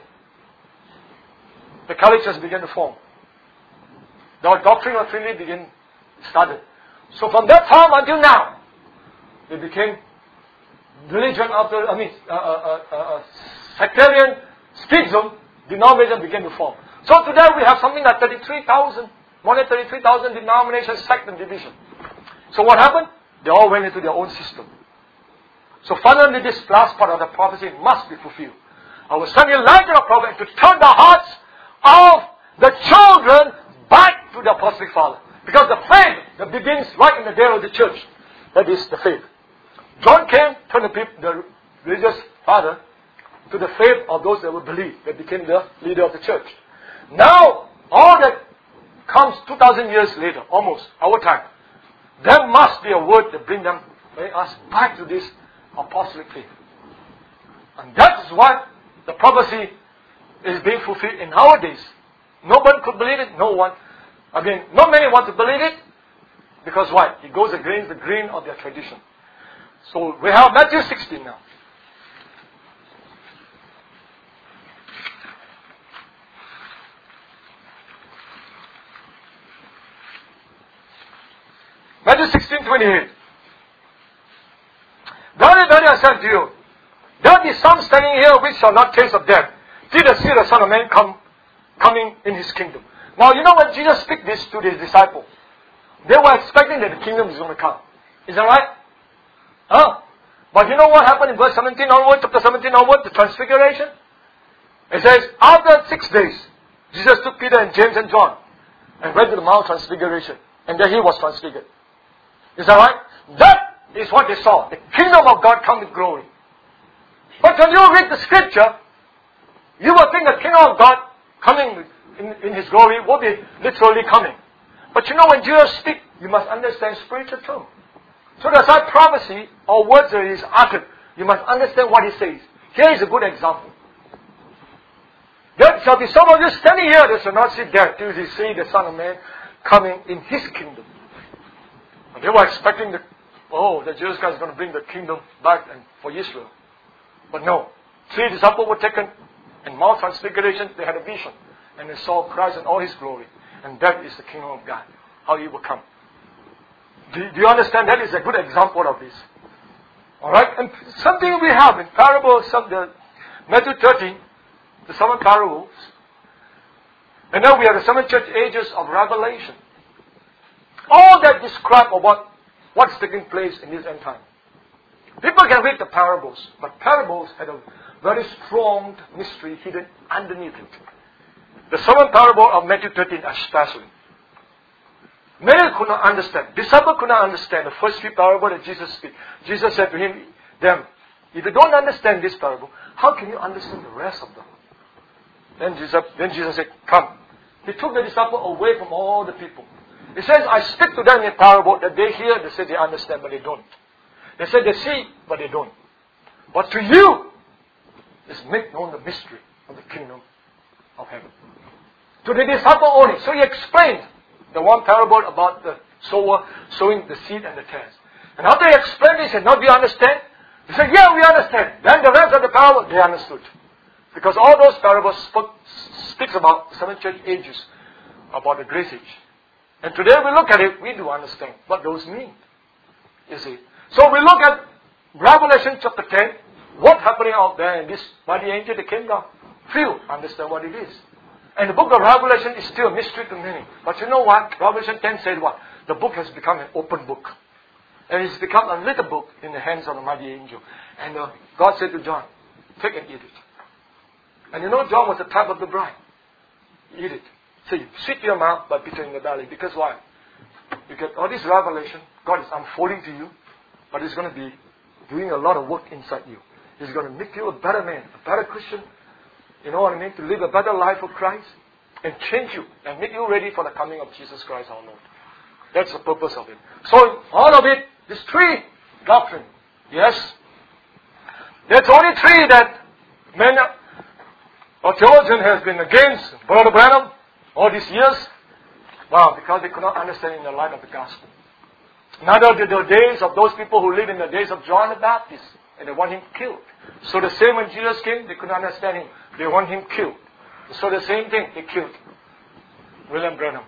the Catholic Church began to form. The doctrine of Trinity began, started. So from that time until now, they became religion of the, I mean, uh, uh, uh, uh, sectarian schism, denomination began to form. So today we have something like thirty-three thousand, more than thirty-three thousand denominations, sect and division. So what happened? They all went into their own system. So finally this last part of the prophecy must be fulfilled. I will send Elijah the prophet to turn the hearts of the children back to the apostolic father. Because the faith that begins right in the day of the church, that is the faith. John came from the, people, the religious father to the faith of those that would believe, that became the leader of the church. Now, all that comes two thousand years later, almost, our time, there must be a word that bring them, bring us back to this apostolic faith. And that is what the prophecy is being fulfilled in our days. Nobody could believe it, no one. I mean, not many want to believe it, because why? It goes against the grain of their tradition. So we have Matthew sixteen now. Matthew sixteen twenty-eight. Verily, verily, I say to you, there be some standing here which shall not taste of death, till they see the Son of Man come, coming in His kingdom. Now, you know when Jesus spoke this to His disciples, they were expecting that the kingdom is going to come. Is that right? Huh? But you know what happened in verse seventeen onward, chapter seventeen onward, the transfiguration? It says, after six days, Jesus took Peter and James and John and went to the Mount Transfiguration. And there He was transfigured. Is that right? That is what they saw. The kingdom of God come with glory. But when you read the scripture, you will think the kingdom of God coming in, in His glory will be literally coming. But you know when Jesus speaks, you must understand spiritual term. So that's why prophecy or words that is uttered, you must understand what He says. Here is a good example. There shall be some of you standing here that shall not see death till you see the Son of Man coming in His kingdom. And they were expecting the, oh, that Jesus Christ is going to bring the kingdom back and for Israel. But no. Three disciples were taken in Mount Transfiguration. They had a vision. And they saw Christ in all His glory. And that is the kingdom of God. How He will come. Do, do you understand? That is a good example of this. Alright? And something we have in parables, some, the, Matthew thirteen, the seven parables. And now we have the seven church ages of Revelation. All that describe about what's taking place in this end time. People can read the parables, but parables had a very strong mystery hidden underneath it. The seventh parable of Matthew thirteen especially. Many could not understand. Disciples could not understand the first three parables that Jesus spoke. Jesus said to him, them, if you don't understand this parable, how can you understand the rest of them? Then Jesus, then Jesus said, come. He took the disciples away from all the people. He says, I speak to them in parable that they hear, they say they understand, but they don't. They say they see, but they don't. But to you, is make known the mystery of the kingdom of heaven. To the disciple only. So He explained the one parable about the sower sowing the seed and the tares. And after He explained this, He said, now do you understand? He said, yeah, we understand. Then the rest of the parable, they understood. Because all those parables spoke, speaks about the seven church ages, about the grace age. And today we look at it, we do understand what those mean. You see. So we look at Revelation chapter ten, what's happening out there in this mighty angel that came down. Few understand what it is. And the book of Revelation is still a mystery to many. But you know what? Revelation ten said what? The book has become an open book. And it's become a little book in the hands of the mighty angel. And uh, God said to John, take and eat it. And you know John was the type of the bride. Eat it. So you sweet your mouth but bitter in the belly. Because why? You get all this revelation. God is unfolding to you. But He's going to be doing a lot of work inside you. He's going to make you a better man, a better Christian. You know what I mean? To live a better life for Christ. And change you. And make you ready for the coming of Jesus Christ our Lord. That's the purpose of it. So all of it, these three doctrine. Yes. There's only three that men or theologian has been against Brother Branham all these years. Wow, because they could not understand in the light of the gospel. Neither did the days of those people who live in the days of John the Baptist. And they want Him killed. So the same when Jesus came, they could not understand Him. They want Him killed. So the same thing, they killed William Branham.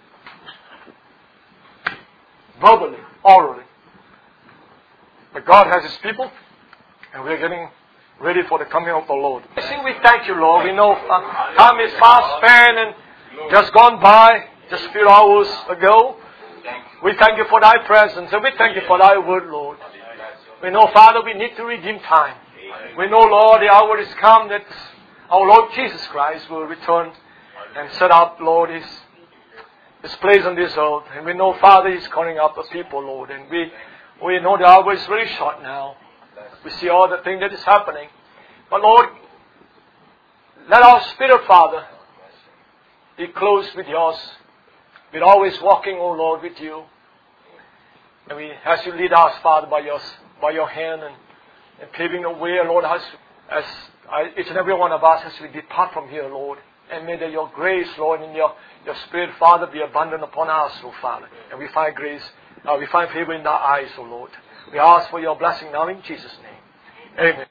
Verbally, orally. But God has His people. And we're getting ready for the coming of the Lord. I think we thank You, Lord. We know uh, time is fast spent and just gone by, just a few hours ago. We thank You for Thy presence and we thank You for Thy word, Lord. We know, Father, we need to redeem time. We know, Lord, the hour is come that our Lord Jesus Christ will return and set up, Lord, His His place on this earth. And we know, Father, He's calling out the people, Lord. And we, we know the hour is very short now. We see all the thing that is happening. But Lord, let our spirit, Father, be close with yours. We're always walking, O Lord, with you. And we, as you lead us, Father, by your, by your hand and, and paving the way, Lord, as, as I, each and every one of us, as we depart from here, Lord. And may that your grace, Lord, and your, your Spirit, Father, be abundant upon us, O Father. And we find grace, uh, we find favor in our eyes, O Lord. We ask for your blessing now in Jesus' name. Amen.